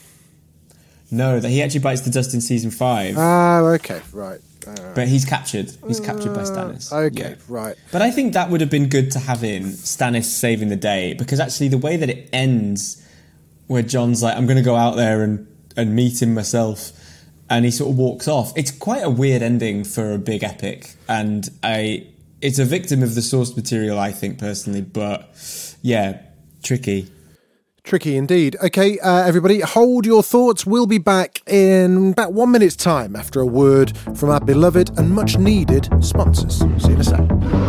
S8: No, that he actually bites the dust in season five,
S7: Ah, okay, right. Uh,
S8: but he's captured. He's captured by Stannis.
S7: okay,
S8: Yeah.
S7: right.
S8: But I think that would have been good to have in Stannis saving the day, because actually the way that it ends, where Jon's like, I'm going to go out there and, and meet him myself, and he sort of walks off. It's quite a weird ending for a big epic, and I it's a victim of the source material, I think, personally, but yeah, tricky.
S7: Tricky indeed. Okay, uh, everybody, hold your thoughts. We'll be back in about one minute's time after a word from our beloved and much needed sponsors. See you in a sec.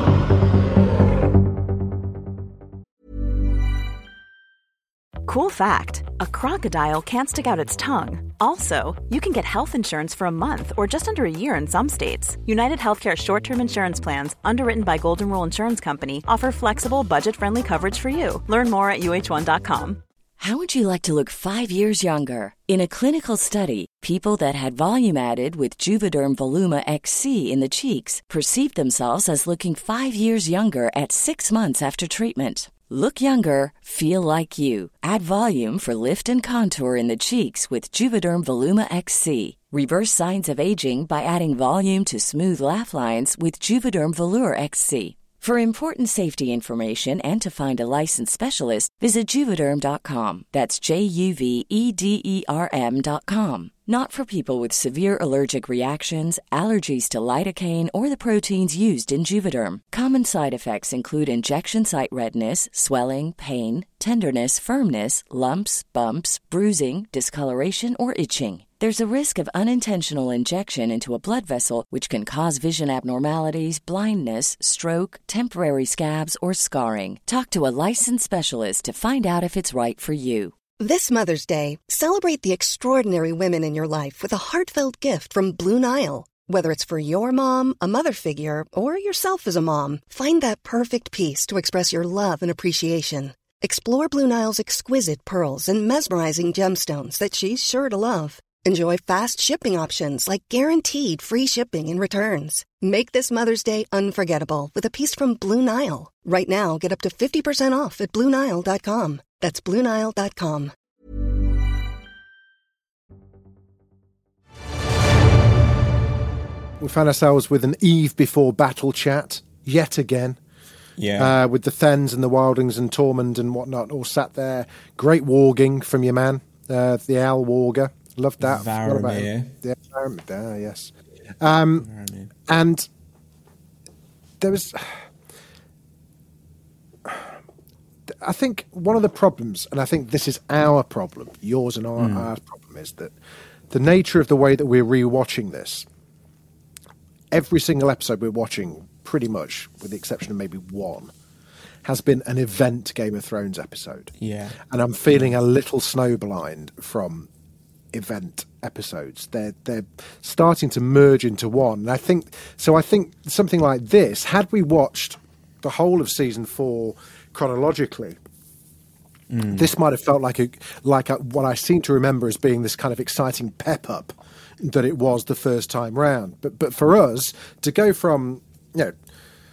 S9: Cool fact, a crocodile can't stick out its tongue. Also, you can get health insurance for a month or just under a year in some states. United Healthcare short-term insurance plans, underwritten by Golden Rule Insurance Company, offer flexible, budget-friendly coverage for you. Learn more at U H one dot com.
S10: How would you like to look five years younger? In a clinical study, people that had volume added with Juvederm Voluma X C in the cheeks perceived themselves as looking five years younger at six months after treatment. Look younger, feel like you. Add volume for lift and contour in the cheeks with Juvederm Voluma X C. Reverse signs of aging by adding volume to smooth laugh lines with Juvederm Volure X C. For important safety information and to find a licensed specialist, visit Juvederm dot com. That's J U V E D E R M dot com. Not for people with severe allergic reactions, allergies to lidocaine, or the proteins used in Juvederm. Common side effects include injection site redness, swelling, pain, tenderness, firmness, lumps, bumps, bruising, discoloration, or itching. There's a risk of unintentional injection into a blood vessel, which can cause vision abnormalities, blindness, stroke, temporary scabs, or scarring. Talk to a licensed specialist to find out if it's right for you.
S11: This Mother's Day, celebrate the extraordinary women in your life with a heartfelt gift from Blue Nile. Whether it's for your mom, a mother figure, or yourself as a mom, find that perfect piece to express your love and appreciation. Explore Blue Nile's exquisite pearls and mesmerizing gemstones that she's sure to love. Enjoy fast shipping options like guaranteed free shipping and returns. Make this Mother's Day unforgettable with a piece from Blue Nile. Right now, get up to fifty percent off at Blue Nile dot com. That's Blue Nile dot com.
S7: We found ourselves with an eve before battle chat, yet again.
S8: Yeah.
S7: Uh, with the Thens and the Wildings and Tormund and whatnot all sat there. Great warging from your man, uh, the Al Warger. Loved that.
S8: Varamir.
S7: Yeah, Varamir, ah, yes. Um, Varamir. And there was... I think one of the problems, and I think this is our problem, yours and our, mm. our problem, is that the nature of the way that we're rewatching this, every single episode we're watching, pretty much, with the exception of maybe one, has been an event Game of Thrones episode.
S8: Yeah.
S7: And I'm feeling a little snowblind from event episodes. They're they're starting to merge into one. And I think so I think something like this, had we watched the whole of season four chronologically, mm. this might have felt like a like a, what I seem to remember as being this kind of exciting pep up that it was the first time round. But but for us to go from, you know,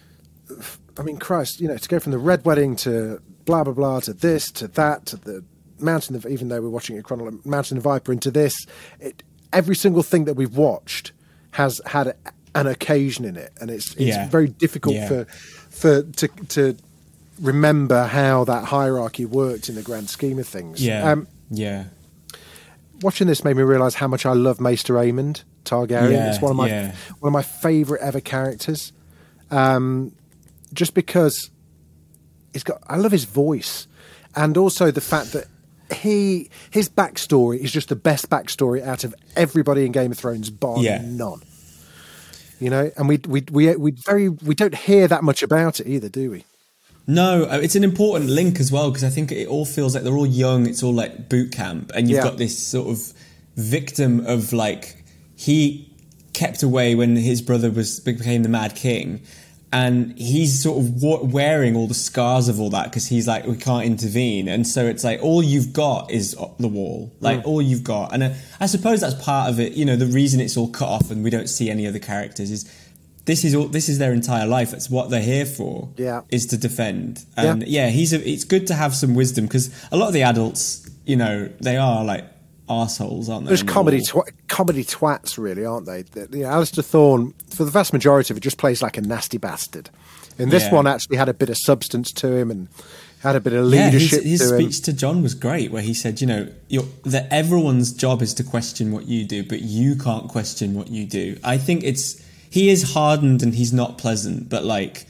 S7: I mean, Christ, you know, to go from the Red Wedding to blah blah blah to this to that to the Mountain of, even though we're watching it chronologically, Mountain of Viper into this, it, every single thing that we've watched has had a, an occasion in it, and it's it's
S8: yeah.
S7: very difficult
S8: yeah.
S7: for for to to remember how that hierarchy worked in the grand scheme of things.
S8: Yeah,
S7: um,
S8: yeah.
S7: Watching this made me realise how much I love Maester Aemond Targaryen.
S8: Yeah,
S7: it's one of my
S8: yeah.
S7: one of my favourite ever characters. Um, just because he's got, I love his voice, and also the fact that he his backstory is just the best backstory out of everybody in Game of Thrones, bar
S8: yeah.
S7: none. You know, and we we we we very we don't hear that much about it either, do we?
S8: No, it's an important link as well, because I think it all feels like they're all young. It's all like boot camp, and you've
S7: yeah.
S8: got this sort of victim of like he kept away when his brother was became the Mad King, and he's sort of wa- wearing all the scars of all that because he's like, we can't intervene, and so it's like all you've got is the wall, like mm. all you've got, and I, I suppose that's part of it. You know, the reason it's all cut off and we don't see any other characters is. This is all. This is their entire life. It's what they're here for.
S7: Yeah,
S8: is to defend. And yeah,
S7: yeah
S8: he's. A, it's good to have some wisdom because a lot of the adults, you know, they are like arseholes, aren't they?
S7: There's comedy, tw- comedy twats, really, aren't they? You know, Alistair Thorne, for the vast majority of it, just plays like a nasty bastard. And this
S8: yeah.
S7: one actually had a bit of substance to him and had a bit of leadership.
S8: Yeah, his, his
S7: to
S8: speech
S7: him.
S8: to John was great, where he said, you know, you're, that everyone's job is to question what you do, but you can't question what you do. I think it's. He is hardened and he's not pleasant, but like,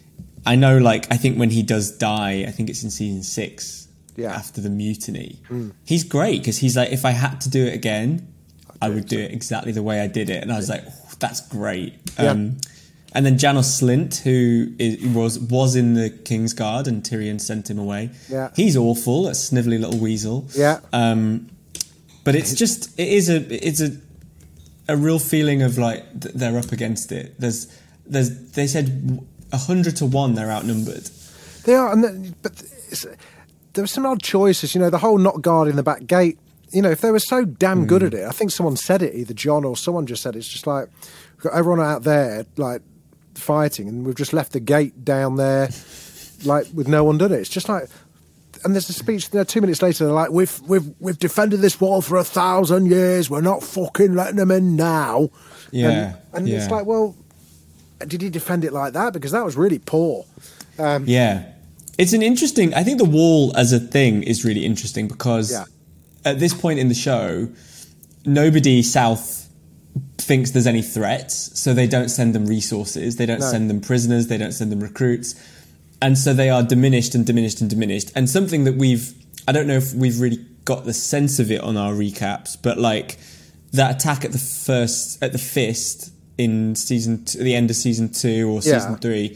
S8: I know, like, I think when he does die, I think it's in season six,
S7: yeah.
S8: after the mutiny,
S7: mm.
S8: he's great because he's like, if I had to do it again, I would do it exactly the way I did it. And I was like, oh, that's great.
S7: Yeah.
S8: Um, and then Janos Slint, who is, was was in the King's Guard and Tyrion sent him away.
S7: Yeah.
S8: He's awful, a snivelly little weasel.
S7: Yeah.
S8: Um, but it's just, it is a, it's a, a real feeling of like they're up against it. There's, there's. They said a hundred to one. They're outnumbered.
S7: They are, and the, but it's, there were some odd choices. You know, the whole not guarding the back gate. You know, if they were so damn mm. good at it, I think someone said it, either John or someone just said it, it's just like we've got everyone out there like fighting, and we've just left the gate down there, like with no one done it. It's just like. And there's a speech there two minutes later. They're like, "We've we've we've defended this wall for a thousand years. We're not fucking letting them in now."
S8: Yeah,
S7: and, and
S8: yeah.
S7: it's like, well, did he defend it like that? Because that was really poor. Um,
S8: yeah, it's an interesting. I think the wall as a thing is really interesting because
S7: yeah.
S8: at this point in the show, nobody south thinks there's any threats, so they don't send them resources. They don't
S7: no.
S8: send them prisoners. They don't send them recruits. And so they are diminished and diminished and diminished. And something that we've, I don't know if we've really got the sense of it on our recaps, but like that attack at the first, at the Fist in season, two, the end of season two or season
S7: yeah.
S8: three,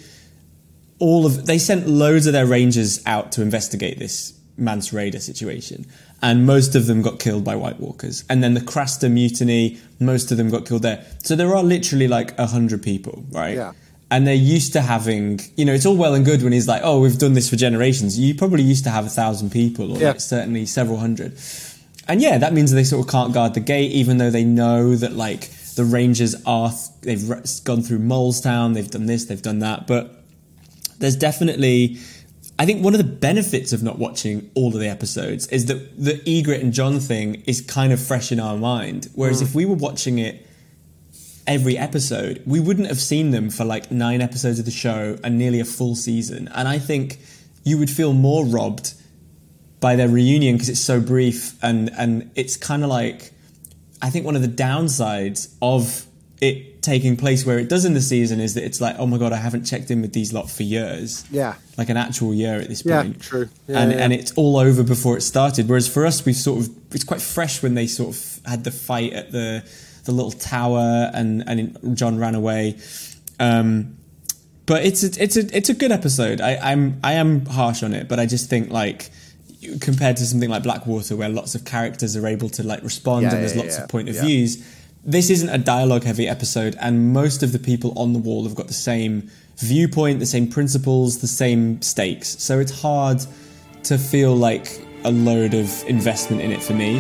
S8: all of, they sent loads of their rangers out to investigate this Mance Rayder situation. And most of them got killed by White Walkers. And then the Craster mutiny, most of them got killed there. So there are literally like a hundred people, right?
S7: Yeah.
S8: And they're used to having, you know, it's all well and good when he's like, oh, we've done this for generations. You probably used to have a thousand people or
S7: yeah.
S8: like certainly several hundred. And yeah, that means they sort of can't guard the gate, even though they know that like the Rangers are, they've gone through Molestown, they've done this, they've done that. But there's definitely, I think one of the benefits of not watching all of the episodes is that the Ygritte and Jon thing is kind of fresh in our mind. Whereas mm. if we were watching it every episode, we wouldn't have seen them for like nine episodes of the show and nearly a full season. And I think you would feel more robbed by their reunion because it's so brief, and, and it's kind of like, I think one of the downsides of it taking place where it does in the season is that it's like, oh my God, I haven't checked in with these lot for years.
S7: Yeah.
S8: Like an actual year at this
S7: Yeah,
S8: point.
S7: true. Yeah,
S8: and
S7: yeah.
S8: and it's all over before it started. Whereas for us, we've sort of, it's quite fresh when they sort of had the fight at the the little tower and, and John ran away. Um, but it's a, it's a, it's a good episode. I, I'm, I am harsh on it, but I just think like, compared to something like Blackwater where lots of characters are able to like respond
S7: Yeah,
S8: and there's
S7: yeah,
S8: lots
S7: yeah.
S8: of point of
S7: Yeah.
S8: views, this isn't a dialogue heavy episode, and most of the people on the wall have got the same viewpoint, the same principles, the same stakes. So it's hard to feel like a load of investment in it for me.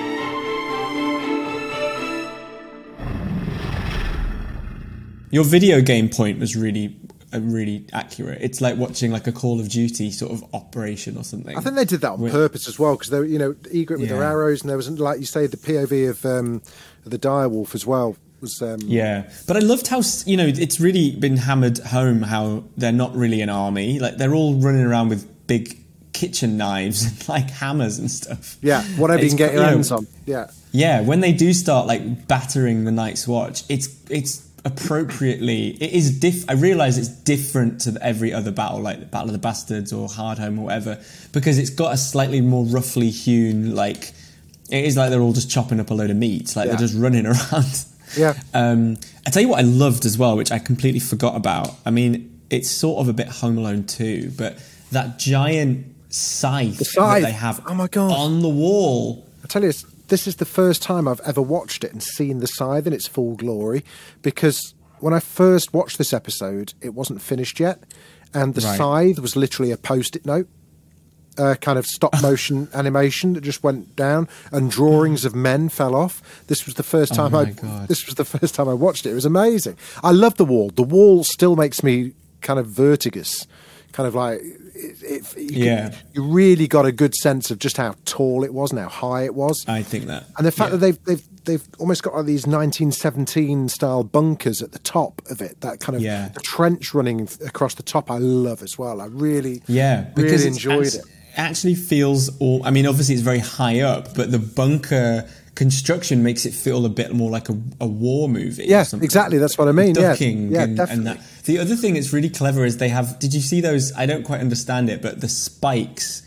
S8: Your video game point was really uh, really accurate. It's like watching like a Call of Duty sort of operation or something.
S7: I think they did that on
S8: With-
S7: purpose as well, because they were, you know, Egret with their
S8: Yeah.
S7: arrows, and there was, like you say, the P O V of um, the direwolf as well. Was um,
S8: Yeah, but I loved how, you know, it's really been hammered home how they're not really an army. Like, they're all running around with big kitchen knives and, like, hammers and stuff.
S7: yeah, whatever you
S8: It's,
S7: can get your
S8: you know,
S7: hands on. Yeah,
S8: Yeah, when they do start, like, battering the Night's Watch, it's it's appropriately... It is diff... I realise it's different to every other battle, like the Battle of the Bastards or Hardhome or whatever, because it's got a slightly more roughly hewn, like... It is like they're all just chopping up a load of meat. Like,
S7: Yeah.
S8: they're just running around.
S7: yeah.
S8: Um, I tell you what I loved as well, which I completely forgot about. I mean, it's sort of a bit Home Alone too, but that giant scythe,
S7: The scythe.
S8: that they have
S7: Oh my God.
S8: on the wall.
S7: I tell you, it's, this is the first time I've ever watched it and seen the scythe in its full glory, because when I first watched this episode, it wasn't finished yet, and the
S8: Right.
S7: scythe was literally a post-it note. Uh, kind of stop motion animation that just went down, and drawings of men fell off. This was the first time
S8: Oh
S7: I.
S8: my God.
S7: This was the first time I watched it. It was amazing. I love the wall. The wall still makes me kind of vertigus, kind of like. It, it, you
S8: Yeah.
S7: can- you really got a good sense of just how tall it was and how high it was.
S8: I think that.
S7: And the fact
S8: yeah.
S7: that they've they've they've almost got like these nineteen seventeen style bunkers at the top of it, that kind of
S8: Yeah.
S7: the trench running f- across the top, I love as well. I really
S8: Yeah, because
S7: really
S8: it's
S7: enjoyed
S8: act-
S7: it.
S8: actually feels all, I mean, obviously it's very high up, but the bunker construction makes it feel a bit more like a, a war movie. or
S7: Yeah,
S8: something.
S7: exactly. That's what I mean. Yeah.
S8: Ducking
S7: Yeah,
S8: and, and
S7: definitely.
S8: that. The other thing that's really clever is they have, did you see those? I don't quite understand it, but the spikes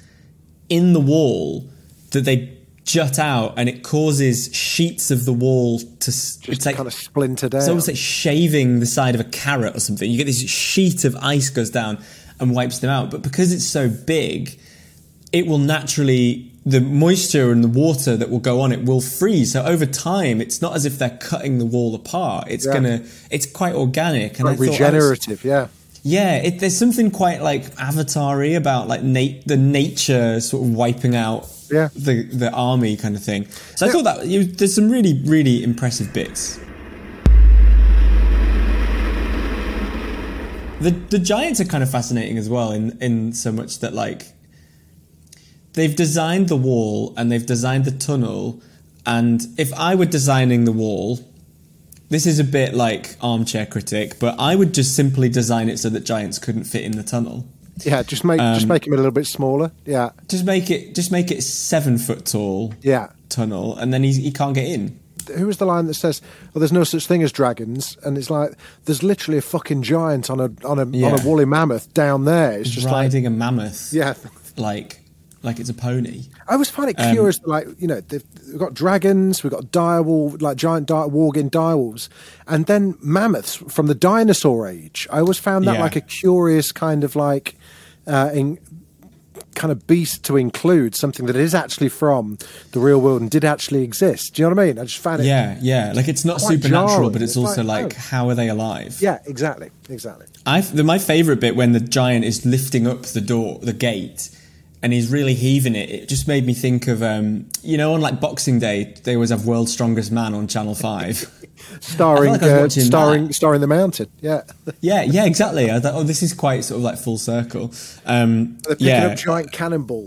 S8: in the wall that they jut out, and it causes sheets of the wall to, s-
S7: Just
S8: it's like,
S7: kind of splinter down.
S8: it's almost like shaving the side of a carrot or something. You get this sheet of ice goes down and wipes them out. But because it's so big, it will naturally, the moisture and the water that will go on it will freeze. So over time, it's not as if they're cutting the wall apart. It's
S7: Yeah.
S8: gonna, it's quite organic. And
S7: Quite
S8: I thought I was-
S7: regenerative. Yeah.
S8: yeah, it, there's something quite like Avatar-y about like nat- the nature sort of wiping out
S7: Yeah.
S8: the the army kind of thing. So I thought that you, there's some really really impressive bits. The the giants are kind of fascinating as well in in so much that like they've designed the wall and they've designed the tunnel, and if I were designing the wall, this is a bit like armchair critic, but I would just simply design it so that giants couldn't fit in the tunnel.
S7: Yeah. Just make just
S8: Um,
S7: make him a little bit smaller. Yeah.
S8: Just make it just make it seven foot tall
S7: Yeah.
S8: tunnel, and then he's, he can't get in.
S7: Who was the line that says, "Well, there's no such thing as dragons," and it's like there's literally a fucking giant on a on a on
S8: Yeah.
S7: a woolly mammoth down there. It's just
S8: Riding
S7: like
S8: a mammoth,
S7: yeah.
S8: like like it's a pony.
S7: I always find it
S8: Um,
S7: curious, like, you know, they've, we've got dragons, we've got direwolf, like giant di- warging direwolves, and then mammoths from the dinosaur age. I always found that
S8: Yeah.
S7: like a curious kind of like, uh, in, kind of beast to include, something that is actually from the real world and did actually exist. Do you know what I mean? I just found it.
S8: Yeah, yeah. Like it's not
S7: quite
S8: supernatural,
S7: jarring.
S8: but it's,
S7: It's
S8: also
S7: like,
S8: like,
S7: oh.
S8: how are they alive?
S7: Yeah, exactly, exactly.
S8: I the, my favourite bit when the giant is lifting up the door, the gate, and he's really heaving it. It just made me think of um, you know, on like Boxing Day, they always have World's Strongest Man on Channel Five.
S7: Starring,
S8: I feel like I was
S7: uh,
S8: watching
S7: starring,
S8: that.
S7: starring the mountain. Yeah,
S8: Yeah, yeah, exactly. I thought, oh, this is quite sort of like full circle. Um,
S7: they're picking
S8: yeah,
S7: up giant cannonballs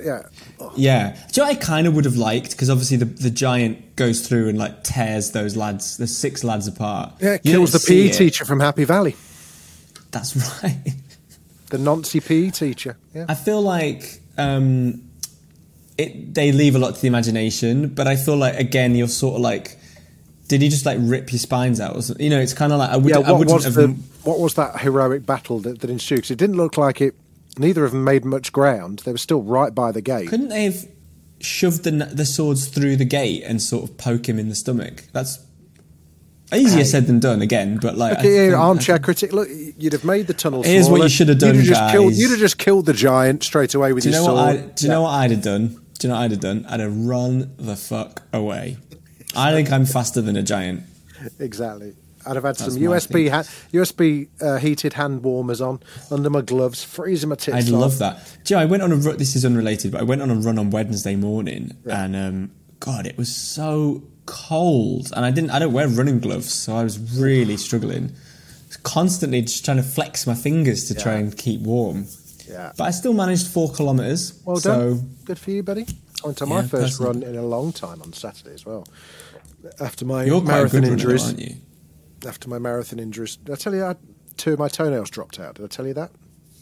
S7: yeah.
S8: Yeah. Do you know what I kind of would have liked? Because obviously the, the giant goes through and like tears those lads, the six lads apart.
S7: Yeah, it
S8: You
S7: kills the
S8: don't
S7: P E
S8: see it.
S7: teacher from Happy Valley.
S8: That's right.
S7: The Nancy P E teacher. Yeah.
S8: I feel like um, it. they leave a lot to the imagination, but I feel like, again, you're sort of like, did he just like rip your spines out? Or something? You know, it's kind of like, I, would,
S7: yeah,
S8: I
S7: what
S8: wouldn't
S7: was
S8: have...
S7: the what was that heroic battle that, that ensued? 'Cause it didn't look like it. Neither of them made much ground. They were still right by the gate.
S8: Couldn't they have shoved the, the swords through the gate and sort of poke him in the stomach? That's easier
S7: Hey.
S8: said than done, again, but like...
S7: Look
S8: I
S7: at you,
S8: think-
S7: armchair critic. Look, you'd have made the tunnel
S8: Here's what
S7: smaller.
S8: you should have done,
S7: you'd have just
S8: guys.
S7: Killed, you'd have just killed the giant straight away with
S8: Do you
S7: your
S8: know
S7: sword.
S8: what I, Do you
S7: Yeah.
S8: know what I'd have done? Do you know what I'd have done? I'd have run the fuck away. I think I'm faster than a giant.
S7: Exactly. I'd have had
S8: That's
S7: some
S8: my
S7: U S B ha- U S B uh, heated hand warmers on under my gloves, freezing my tits
S8: I'd
S7: off.
S8: love that. Do you know, I went on a run, this is unrelated, but I went on a run on Wednesday morning,
S7: Yeah.
S8: and um, God, it was so cold, and I didn't, I don't wear running gloves, so I was really struggling. Constantly just trying to flex my fingers to try
S7: Yeah.
S8: and keep warm.
S7: Yeah.
S8: But I still managed four kilometres.
S7: Well
S8: so,
S7: done. Good for you, buddy. I went to my
S8: Yeah,
S7: first
S8: personally.
S7: run in a long time on Saturday as well. After my
S8: You're quite a
S7: marathon
S8: good runner,
S7: injuries.
S8: aren't you?
S7: After my marathon injuries. Did I tell you I had two of my toenails dropped out? Did I tell you that?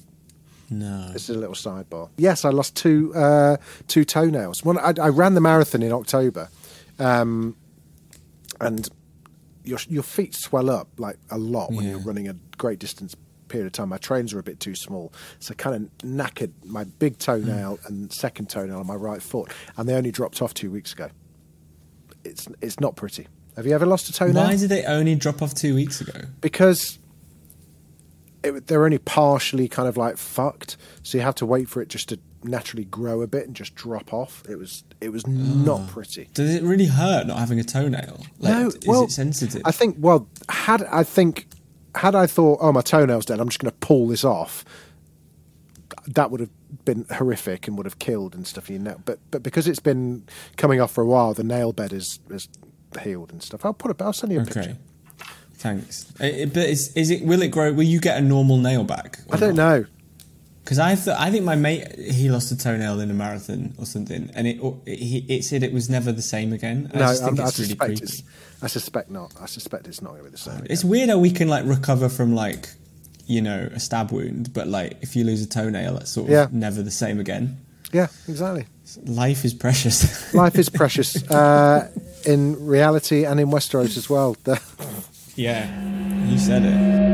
S8: No.
S7: This is a little sidebar. Yes, I lost two uh, two toenails. One, I, I ran the marathon in October, um, and your your feet swell up like a lot when
S8: Yeah.
S7: you're running a great distance period of time. My trains are a bit too small, so kind of knackered my big toenail and second toenail on my right foot, and they only dropped off two weeks ago. It's it's not pretty. Have you ever lost a toenail?
S8: Why did they only drop off two weeks ago?
S7: Because it, they're only partially kind of like fucked, so you have to wait for it just to naturally grow a bit and just drop off. It was it was not pretty.
S8: Does it really hurt not having a toenail? Like,
S7: No,
S8: is
S7: well,
S8: it sensitive?
S7: I think. Well, had I think had I thought, oh, my toenail's dead, I'm just going to pull this off. That would have been horrific and would have killed and stuff. You know, but but because it's been coming off for a while, the nail bed is is healed and stuff. I'll put it. I'll send you a
S8: Okay.
S7: picture.
S8: Thanks. Uh, it- but is, is it? Will it grow? Will you get a normal nail back?
S7: I don't know.
S8: Because I th- I think my mate, he lost a toenail in a marathon or something, and it it, he, it said it was never the same again. I
S7: No,
S8: just think
S7: I'm, I
S8: it's really
S7: suspect
S8: creepy.
S7: it's. I suspect not. I suspect it's not going to be the same.
S8: It's weird how we can like recover from like, you know, a stab wound, but like if you lose a toenail, that's sort of
S7: Yeah.
S8: never the same again.
S7: Yeah, exactly.
S8: Life is precious.
S7: Life is precious uh, in reality and in Westeros as well. The-
S8: Yeah, you said it.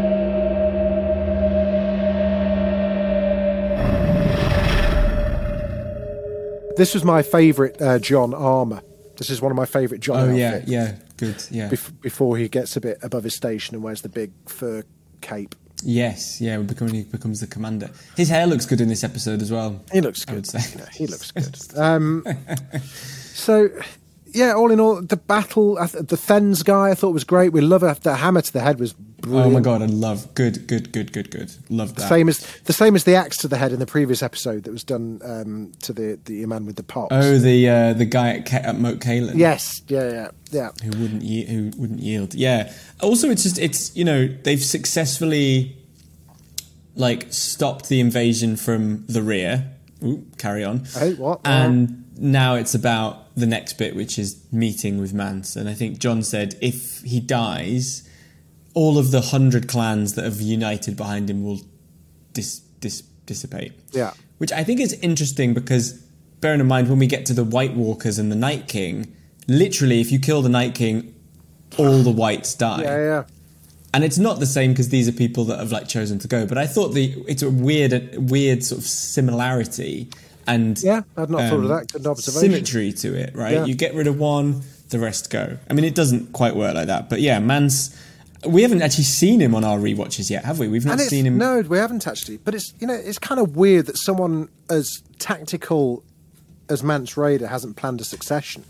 S7: This was my favourite uh, John armour. This is one of my favourite John
S8: Oh yeah,
S7: outfits.
S8: yeah, good, yeah.
S7: Bef- before he gets a bit above his station and wears the big fur cape.
S8: Yes, yeah, when he becomes the commander. His hair looks good in this episode as well.
S7: He looks
S8: I
S7: good.
S8: would say.
S7: You know, he looks good. Um, so, yeah, all in all, the battle, I th- the Thenns guy I thought was great. We love it. The hammer to the head was brilliant.
S8: Oh my god, I love good, good, good, good, good. Love that.
S7: Same as the same as the axe to the head in the previous episode that was done um, to the the man with the pops.
S8: Oh, the uh, the guy at, Ka- at Moat Cailin.
S7: Yes, yeah, yeah, yeah.
S8: Who wouldn't ye- who wouldn't yield? Yeah. Also, it's just it's you know they've successfully like stopped the invasion from the rear. Ooh, carry on.
S7: Hey, what?
S8: And now it's about the next bit, which is meeting with Mance. And I think John said if he dies, all of the hundred clans that have united behind him will dis- dis- dissipate.
S7: Yeah.
S8: Which I think is interesting because, bearing in mind, when we get to the White Walkers and the Night King, literally, if you kill the Night King, all the Whites die.
S7: Yeah, yeah.
S8: And it's not the same because these are people that have like chosen to go. But I thought the it's a weird, weird sort of similarity and
S7: Yeah, I'd not thought of that. Good observation.
S8: symmetry to it, right?
S7: Yeah.
S8: You get rid of one, the rest go. I mean, it doesn't quite work like that, but yeah, Mance. We haven't actually seen him on our rewatches yet, have we? We've not
S7: And it's-
S8: seen him.
S7: No, we haven't actually. But it's you know it's kind of weird that someone as tactical as Mance Rayder hasn't planned a succession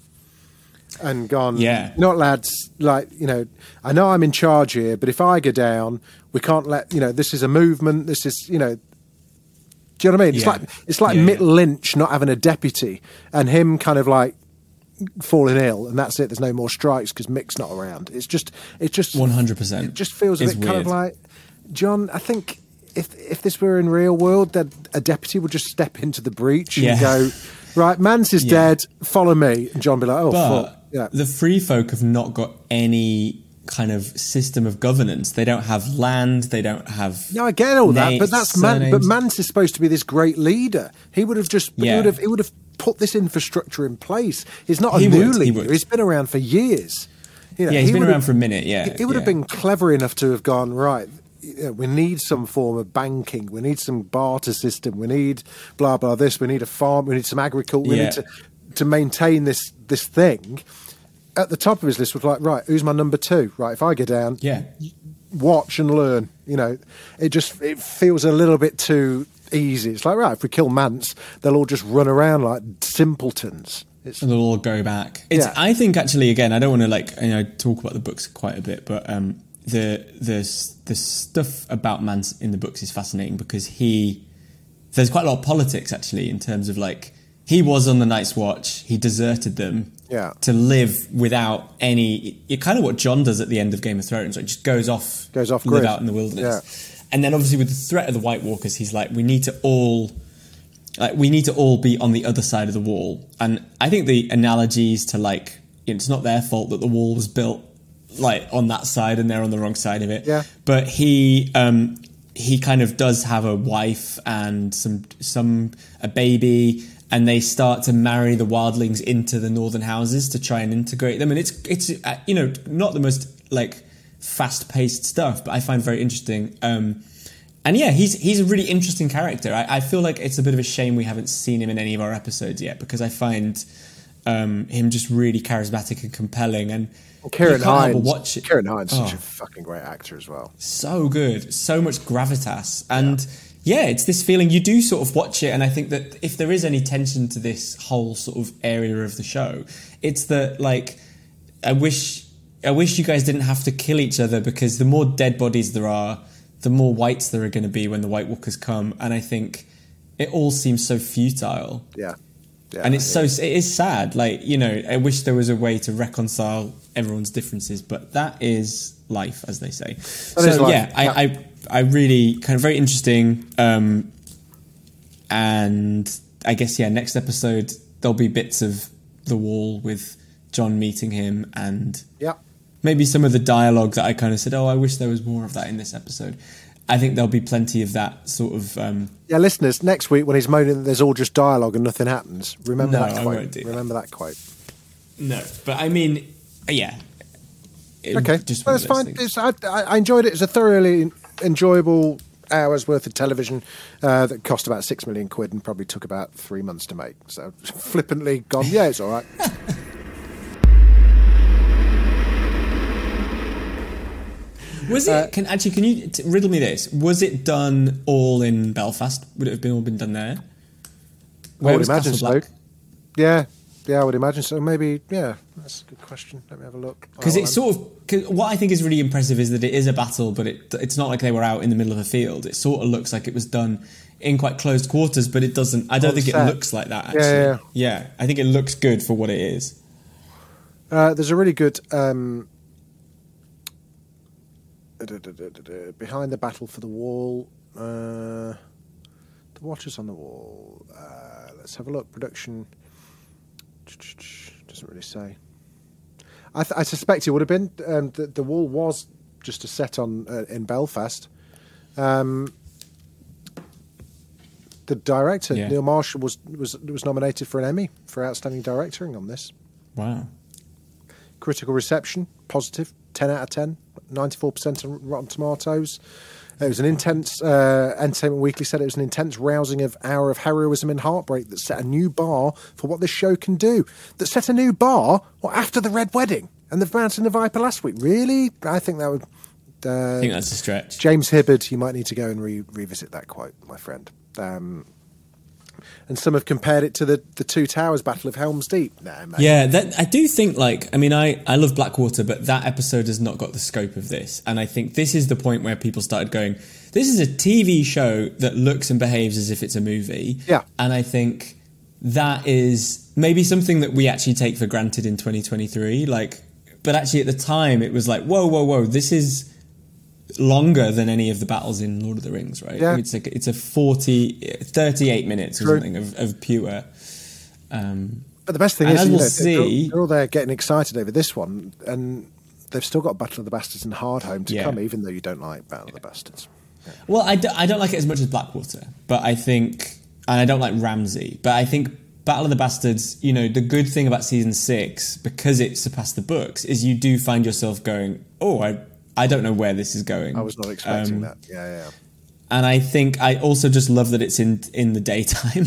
S7: and gone.
S8: Yeah.
S7: You know what, lads? Like you know, I know I'm in charge here, but if I go down, we can't let you know. This is a movement. This is you know. Do you know what I mean? It's
S8: Yeah.
S7: like it's like
S8: Yeah,
S7: Mitt
S8: yeah.
S7: Lynch not having a deputy and him kind of like falling ill, and that's it. There's no more strikes because Mick's not around. It's just, it just
S8: one hundred percent.
S7: It just feels a
S8: It's
S7: bit kind of
S8: weird.
S7: like John. I think if if this were in real world, that a deputy would just step into the breach
S8: Yeah.
S7: and go, right, Mance is
S8: Yeah.
S7: dead, follow me. And John would be like, oh,
S8: But
S7: fuck. Yeah.
S8: the Free Folk have not got any kind of system of governance. They don't have land. They don't have.
S7: No, I get all that,
S8: names,
S7: but that's Man. But
S8: surnames.
S7: Mance is supposed to be this great leader. He would have just. He
S8: Yeah.
S7: would have. He would have put this infrastructure in place. He's not a
S8: He
S7: new
S8: would, he
S7: leader.
S8: would.
S7: He's been around for years. You know,
S8: Yeah, he's
S7: he
S8: been
S7: would
S8: around
S7: have-
S8: for a minute, yeah,
S7: he, he would have
S8: yeah.
S7: been clever enough to have gone right. You know, we need some form of banking. We need some barter system. We need blah blah this. We need a farm. We need some agriculture. We
S8: Yeah.
S7: need to to maintain this this thing. At the top of his list was like, right, who's my number two? Right, if I go down,
S8: Yeah.
S7: watch and learn. You know, it just it feels a little bit too easy. It's like, right, if we kill Mance, they'll all just run around like simpletons. It's,
S8: And they'll all go back. It's.
S7: Yeah.
S8: I think actually, again, I don't want to like you know talk about the books quite a bit, but um, the the the stuff about Mance in the books is fascinating because he there's quite a lot of politics actually in terms of like he was on the Night's Watch, he deserted them
S7: Yeah.
S8: to live without any. It kind of what Jon does at the end of Game of Thrones. It just goes off,
S7: Goes off
S8: live
S7: grid.
S8: out in the wilderness. And then obviously with the threat of the White Walkers, he's like, we need to all. Like, we need to all be on the other side of the wall. And I think the analogies to, like, it's not their fault that the wall was built, like, on that side and they're on the wrong side of it.
S7: Yeah.
S8: But he um, he kind of does have a wife and some some a baby, and they start to marry the wildlings into the northern houses to try and integrate them. And it's, it's uh, you know, not the most, like, fast-paced stuff, but I find very interesting. Um And yeah, he's he's a really interesting character. I, I feel like it's a bit of a shame we haven't seen him in any of our episodes yet because I find um, him just really charismatic and compelling. And
S7: well, Kieran
S8: you can't help but
S7: Hines.
S8: watch it.
S7: Kieran Hines,
S8: Oh,
S7: such a fucking great actor as well.
S8: so good, so much gravitas, and yeah. it's this feeling you do sort of watch it. And I think that if there is any tension to this whole sort of area of the show, it's that like I wish I wish you guys didn't have to kill each other because the more dead bodies there are, the more whites there are going to be when the White Walkers come. And I think it all seems so futile.
S7: Yeah. yeah
S8: and it's so,
S7: is.
S8: it is sad. Like, you know, I wish there was a way to reconcile everyone's differences, but that is life, as they say. so,
S7: is life.
S8: yeah, I,
S7: Yeah.
S8: I, I really kind of very interesting. Um, and I guess, yeah, next episode, there'll be bits of the wall with Jon meeting him and
S7: Yeah.
S8: maybe some of the dialogue that I kind of said, oh, I wish there was more of that in this episode. I think there'll be plenty of that sort of... Um,
S7: Yeah, listeners, next week when he's moaning that there's all just dialogue and nothing happens, remember
S8: No,
S7: that
S8: I
S7: quote.
S8: won't do that.
S7: Remember that quote.
S8: no, but I mean, yeah. It-
S7: Okay,
S8: just
S7: well,
S8: one
S7: that's
S8: of those
S7: fine.
S8: things.
S7: It's, I, I I enjoyed it. It's a thoroughly enjoyable hours worth of television uh, that cost about six million quid and probably took about three months to make. So flippantly gone, yeah, it's all right.
S8: Was it? Can actually? Can you t- riddle me this? Was it done all in Belfast? Would it have been all been done there?
S7: I would
S8: was
S7: imagine
S8: Castle
S7: so.
S8: Black?
S7: Yeah, yeah, I would imagine so. Maybe, yeah, that's a good question. Let me have a look.
S8: Because
S7: Oh,
S8: it's
S7: um,
S8: sort of cause what I think is really impressive is that it is a battle, but it, it's not like they were out in the middle of a field. It sort of looks like it was done in quite closed quarters, but it doesn't. I don't
S7: On
S8: think
S7: set.
S8: it looks like that. Actually,
S7: Yeah, yeah,
S8: yeah. I think it looks good for what it is.
S7: Uh, there's a really good um, da, da, da, da, da, behind the battle for the wall. Uh, the Watchers on the Wall. Uh, let's have a look. Production doesn't really say. I, th- I suspect it would have been. Um, the, the wall was just a set on uh, in Belfast. Um, the director
S8: Yeah.
S7: Neil Marshall was was was nominated for an Emmy for outstanding directing on this.
S8: Wow.
S7: Critical reception, positive, ten out of ten, ninety-four percent on Rotten Tomatoes. It was an intense, uh, Entertainment Weekly said it was an intense, rousing of hour of heroism and heartbreak that set a new bar for what this show can do. That set a new bar well, after the Red Wedding and the Mountain of Viper last week. Really? I think that would... Uh,
S8: I think that's a stretch.
S7: James Hibbard, you might need to go and re- revisit that quote, my friend. Um, and some have compared it to the, the Two Towers Battle of Helm's Deep. Nah, mate.
S8: Yeah, that, I do think, like, I mean, I, I love Blackwater, but that episode has not got the scope of this. And I think this is the point where people started going, this is a T V show that looks and behaves as if it's a movie.
S7: Yeah.
S8: And I think that is maybe something that we actually take for granted in twenty twenty-three. Like, but actually at the time, it was like, whoa, whoa, whoa, this is longer than any of the battles in Lord of the Rings, right?
S7: Yeah.
S8: It's like it's a forty, thirty-eight minutes or True. something of, of pure. Um,
S7: but the best thing
S8: and
S7: is,
S8: as
S7: you
S8: we'll
S7: know,
S8: see,
S7: they're, they're all there getting excited over this one, and they've still got Battle of the Bastards and Hardhome to
S8: Yeah.
S7: come, even though you don't like Battle of the Bastards. Yeah.
S8: Well, I, do, I don't like it as much as Blackwater, but I think, and I don't like Ramsay, but I think Battle of the Bastards, you know, the good thing about season six, because it surpassed the books, is you do find yourself going, oh, I I don't know where this is going.
S7: I was not expecting
S8: um,
S7: that. Yeah, yeah.
S8: And I think I also just love that it's in in the daytime.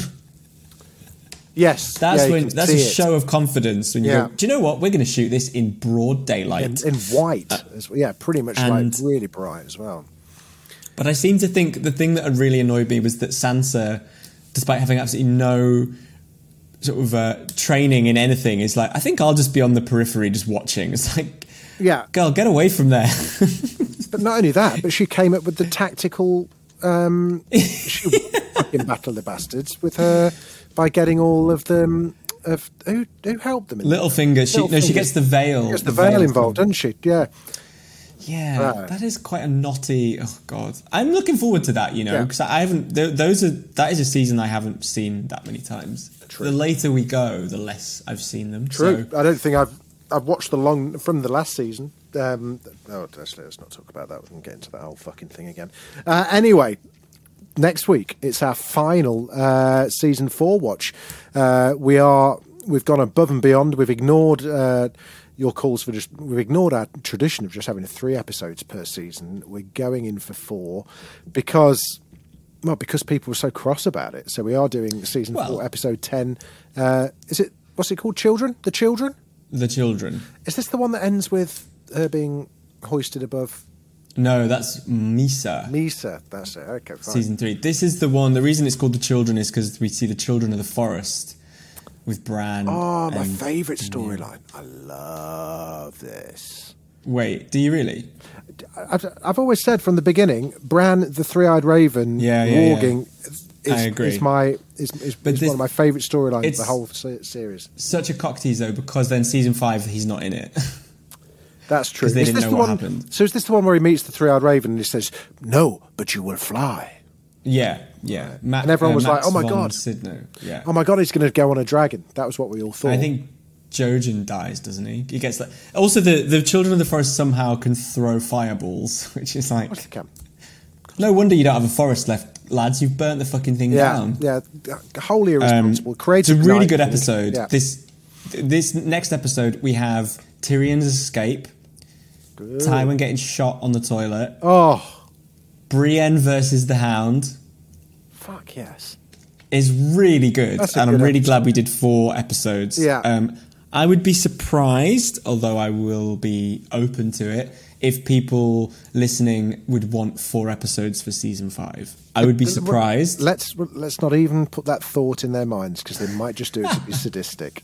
S7: Yes,
S8: that's
S7: yeah,
S8: when that's a
S7: it.
S8: show of confidence when you
S7: yeah.
S8: go, do you know what? We're going to shoot this in broad daylight,
S7: in, in white. Uh, as, yeah, pretty much
S8: and,
S7: like really bright as well.
S8: But I seem to think the thing that had really annoyed me was that Sansa, despite having absolutely no sort of uh, training in anything, is like, I think I'll just be on the periphery just watching. It's like,
S7: yeah,
S8: girl, get away from there.
S7: But not only that, but she came up with the tactical um, she in Battle of the Bastards with her by getting all of them. Of who who helped them? In
S8: Littlefinger. She, no, she gets the veil.
S7: She gets the, the veil, veil involved, doesn't she? Yeah.
S8: Yeah,
S7: right.
S8: That is quite a knotty. Oh God, I'm looking forward to that. You know, because yeah. I haven't. Those are that is a season I haven't seen that many times. True. The later we go, the less I've seen them.
S7: True.
S8: So.
S7: I don't think I've I've watched the long from the last season. Um, oh, actually, let's not talk about that. We can get into that whole fucking thing again. Uh, anyway, next week it's our final uh, season four watch. Uh, we are we've gone above and beyond. We've ignored. Uh, Your calls for just we've ignored our tradition of just having three episodes per season. We're going in for four because, well, because people were so cross about it. So we are doing season well, four, episode ten. Uh, is it what's it called? Children, the children,
S8: the children.
S7: Is this the one that ends with her being hoisted above?
S8: No, that's Misa.
S7: Misa, that's it. Okay, fine.
S8: Season three. This is the one. The reason it's called the children is because we see the children of the forest. With Bran.
S7: Oh, my
S8: and,
S7: favourite storyline. I love this.
S8: Wait, do you really?
S7: I've, I've always said from the beginning, Bran, the three-eyed raven,
S8: yeah, yeah,
S7: warging,
S8: yeah.
S7: is,
S8: I agree.
S7: is, my, is, is,
S8: but
S7: is
S8: this,
S7: one of my favourite storylines of the whole series.
S8: Such a cock tease, though, because then season five, he's not in it.
S7: That's true.
S8: Because they
S7: is
S8: didn't
S7: this
S8: know
S7: the
S8: what
S7: one,
S8: happened.
S7: So is this the one where he meets the three-eyed raven and he says, no, but you will fly?
S8: Yeah, yeah. Matt,
S7: and everyone
S8: uh,
S7: was
S8: Max
S7: like, oh my
S8: von
S7: God.
S8: Sydow. Yeah.
S7: Oh my God, he's going to go on a dragon. That was what we all thought.
S8: I think Jojen dies, doesn't he? He gets like. Also, the, the children of the forest somehow can throw fireballs, which is like.
S7: Of course they can.
S8: No wonder you don't have a forest left, lads. You've burnt the fucking thing
S7: yeah,
S8: down.
S7: Yeah, wholly irresponsible.
S8: Um,
S7: Creative.
S8: It's a really
S7: night,
S8: good episode.
S7: Yeah.
S8: This this next episode, we have Tyrion's escape, good. Tywin getting shot on the toilet.
S7: Oh.
S8: Brienne versus the Hound.
S7: Fuck yes.
S8: Is really good.
S7: That's
S8: and
S7: good
S8: I'm really
S7: episode.
S8: glad we did four episodes.
S7: Yeah.
S8: Um, I would be surprised, although I will be open to it, if people listening would want four episodes for season five. I would be surprised.
S7: Let's let's not even put that thought in their minds because they might just do it to be sadistic.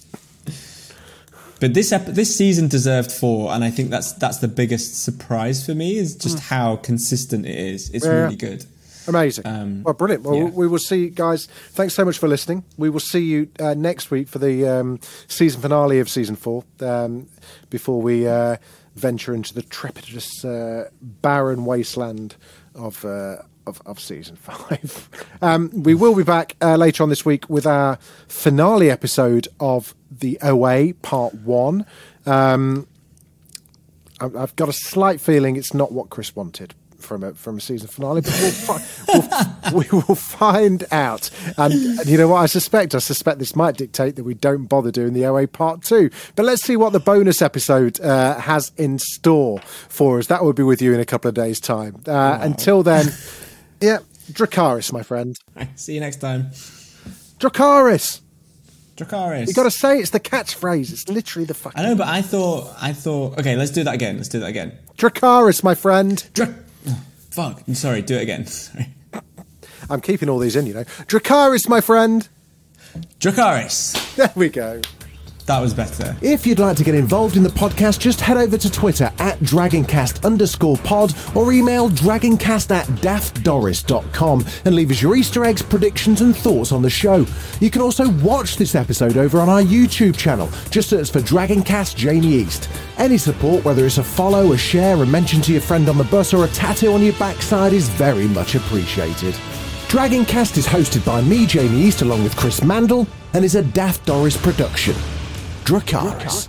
S8: But this ep- this season deserved four, and I think that's that's the biggest surprise for me is just mm. how consistent it is. It's yeah. really good.
S7: Amazing.
S8: Um,
S7: well, brilliant. Well, yeah. we will see, guys. Thanks so much for listening. We will see you uh, next week for the um, season finale of season four. Um, before we uh, venture into the trepidous, uh, barren wasteland of. Uh, Of, of season five. Um, we will be back uh, later on this week with our finale episode of the O A Part One. Um, I've got a slight feeling it's not what Chris wanted from a from a season finale, but we'll, fi- we'll we will find out. And, and you know what? I suspect I suspect this might dictate that we don't bother doing the O A Part Two. But let's see what the bonus episode uh, has in store for us. That will be with you in a couple of days' time. Uh, wow. Until then. Yeah, Dracarys, my friend.
S8: See you next time.
S7: Dracarys.
S8: Dracarys.
S7: You got to say it's the catchphrase. It's literally the fucking.
S8: I know, but I thought, I thought. Okay, let's do that again. Let's do that again.
S7: Dracarys, my friend.
S8: Dra- oh, fuck. I'm sorry. Do it again. Sorry.
S7: I'm keeping all these in, you know. Dracarys, my friend.
S8: Dracarys.
S7: There we go.
S8: That was better.
S7: If you'd like to get involved in the podcast, just head over to Twitter at Dragoncast underscore pod or email dragoncast at daft doris dot com and leave us your Easter eggs, predictions and thoughts on the show. You can also watch this episode over on our YouTube channel. Just search for Dragoncast Jamie East. Any support, whether it's a follow, a share, a mention to your friend on the bus or a tattoo on your backside, is very much appreciated. Dragoncast is hosted by me, Jamie East, along with Chris Mandel, and is a Daft Doris production. Dracarys.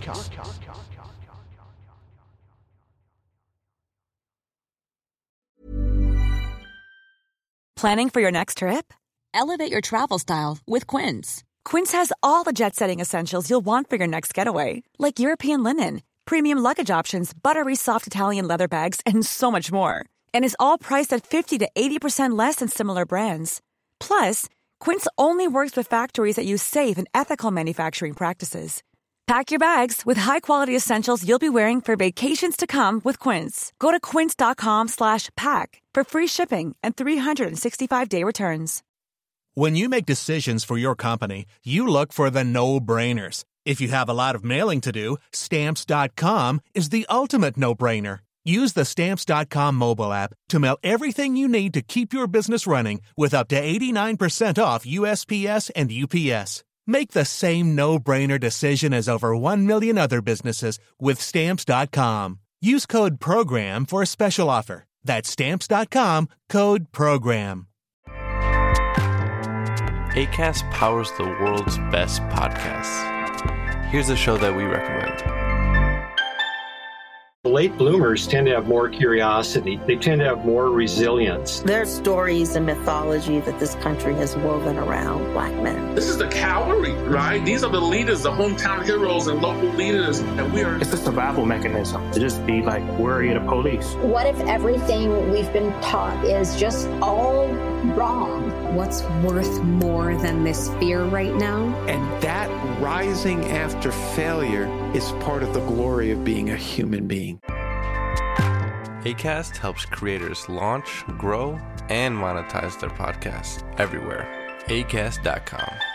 S9: Planning for your next trip? Elevate your travel style with Quince. Quince has all the jet-setting essentials you'll want for your next getaway, like European linen, premium luggage options, buttery soft Italian leather bags, and so much more. And is all priced at fifty to eighty percent less than similar brands. Plus, Quince only works with factories that use safe and ethical manufacturing practices. Pack your bags with high-quality essentials you'll be wearing for vacations to come with Quince. Go to quince.com slash pack for free shipping and three sixty-five day returns.
S12: When you make decisions for your company, you look for the no-brainers. If you have a lot of mailing to do, Stamps dot com is the ultimate no-brainer. Use the Stamps dot com mobile app to mail everything you need to keep your business running with up to eighty-nine percent off U S P S and U P S. Make the same no-brainer decision as over one million other businesses with Stamps dot com. Use code PROGRAM for a special offer. That's Stamps dot com, code PROGRAM.
S4: Acast powers the world's best podcasts. Here's a show that we recommend.
S13: Late bloomers tend to have more curiosity. They tend to have more resilience.
S14: There's stories and mythology that this country has woven around Black men.
S15: This is the cavalry, right? These are the leaders, the hometown heroes and local leaders, and we are...
S16: It's a survival mechanism to just be like worried of police.
S17: What if everything we've been taught is just all wrong?
S18: What's worth more than this fear right now?
S19: And that rising after failure is part of the glory of being a human being.
S4: Acast helps creators launch, grow, and monetize their podcasts everywhere. acast dot com.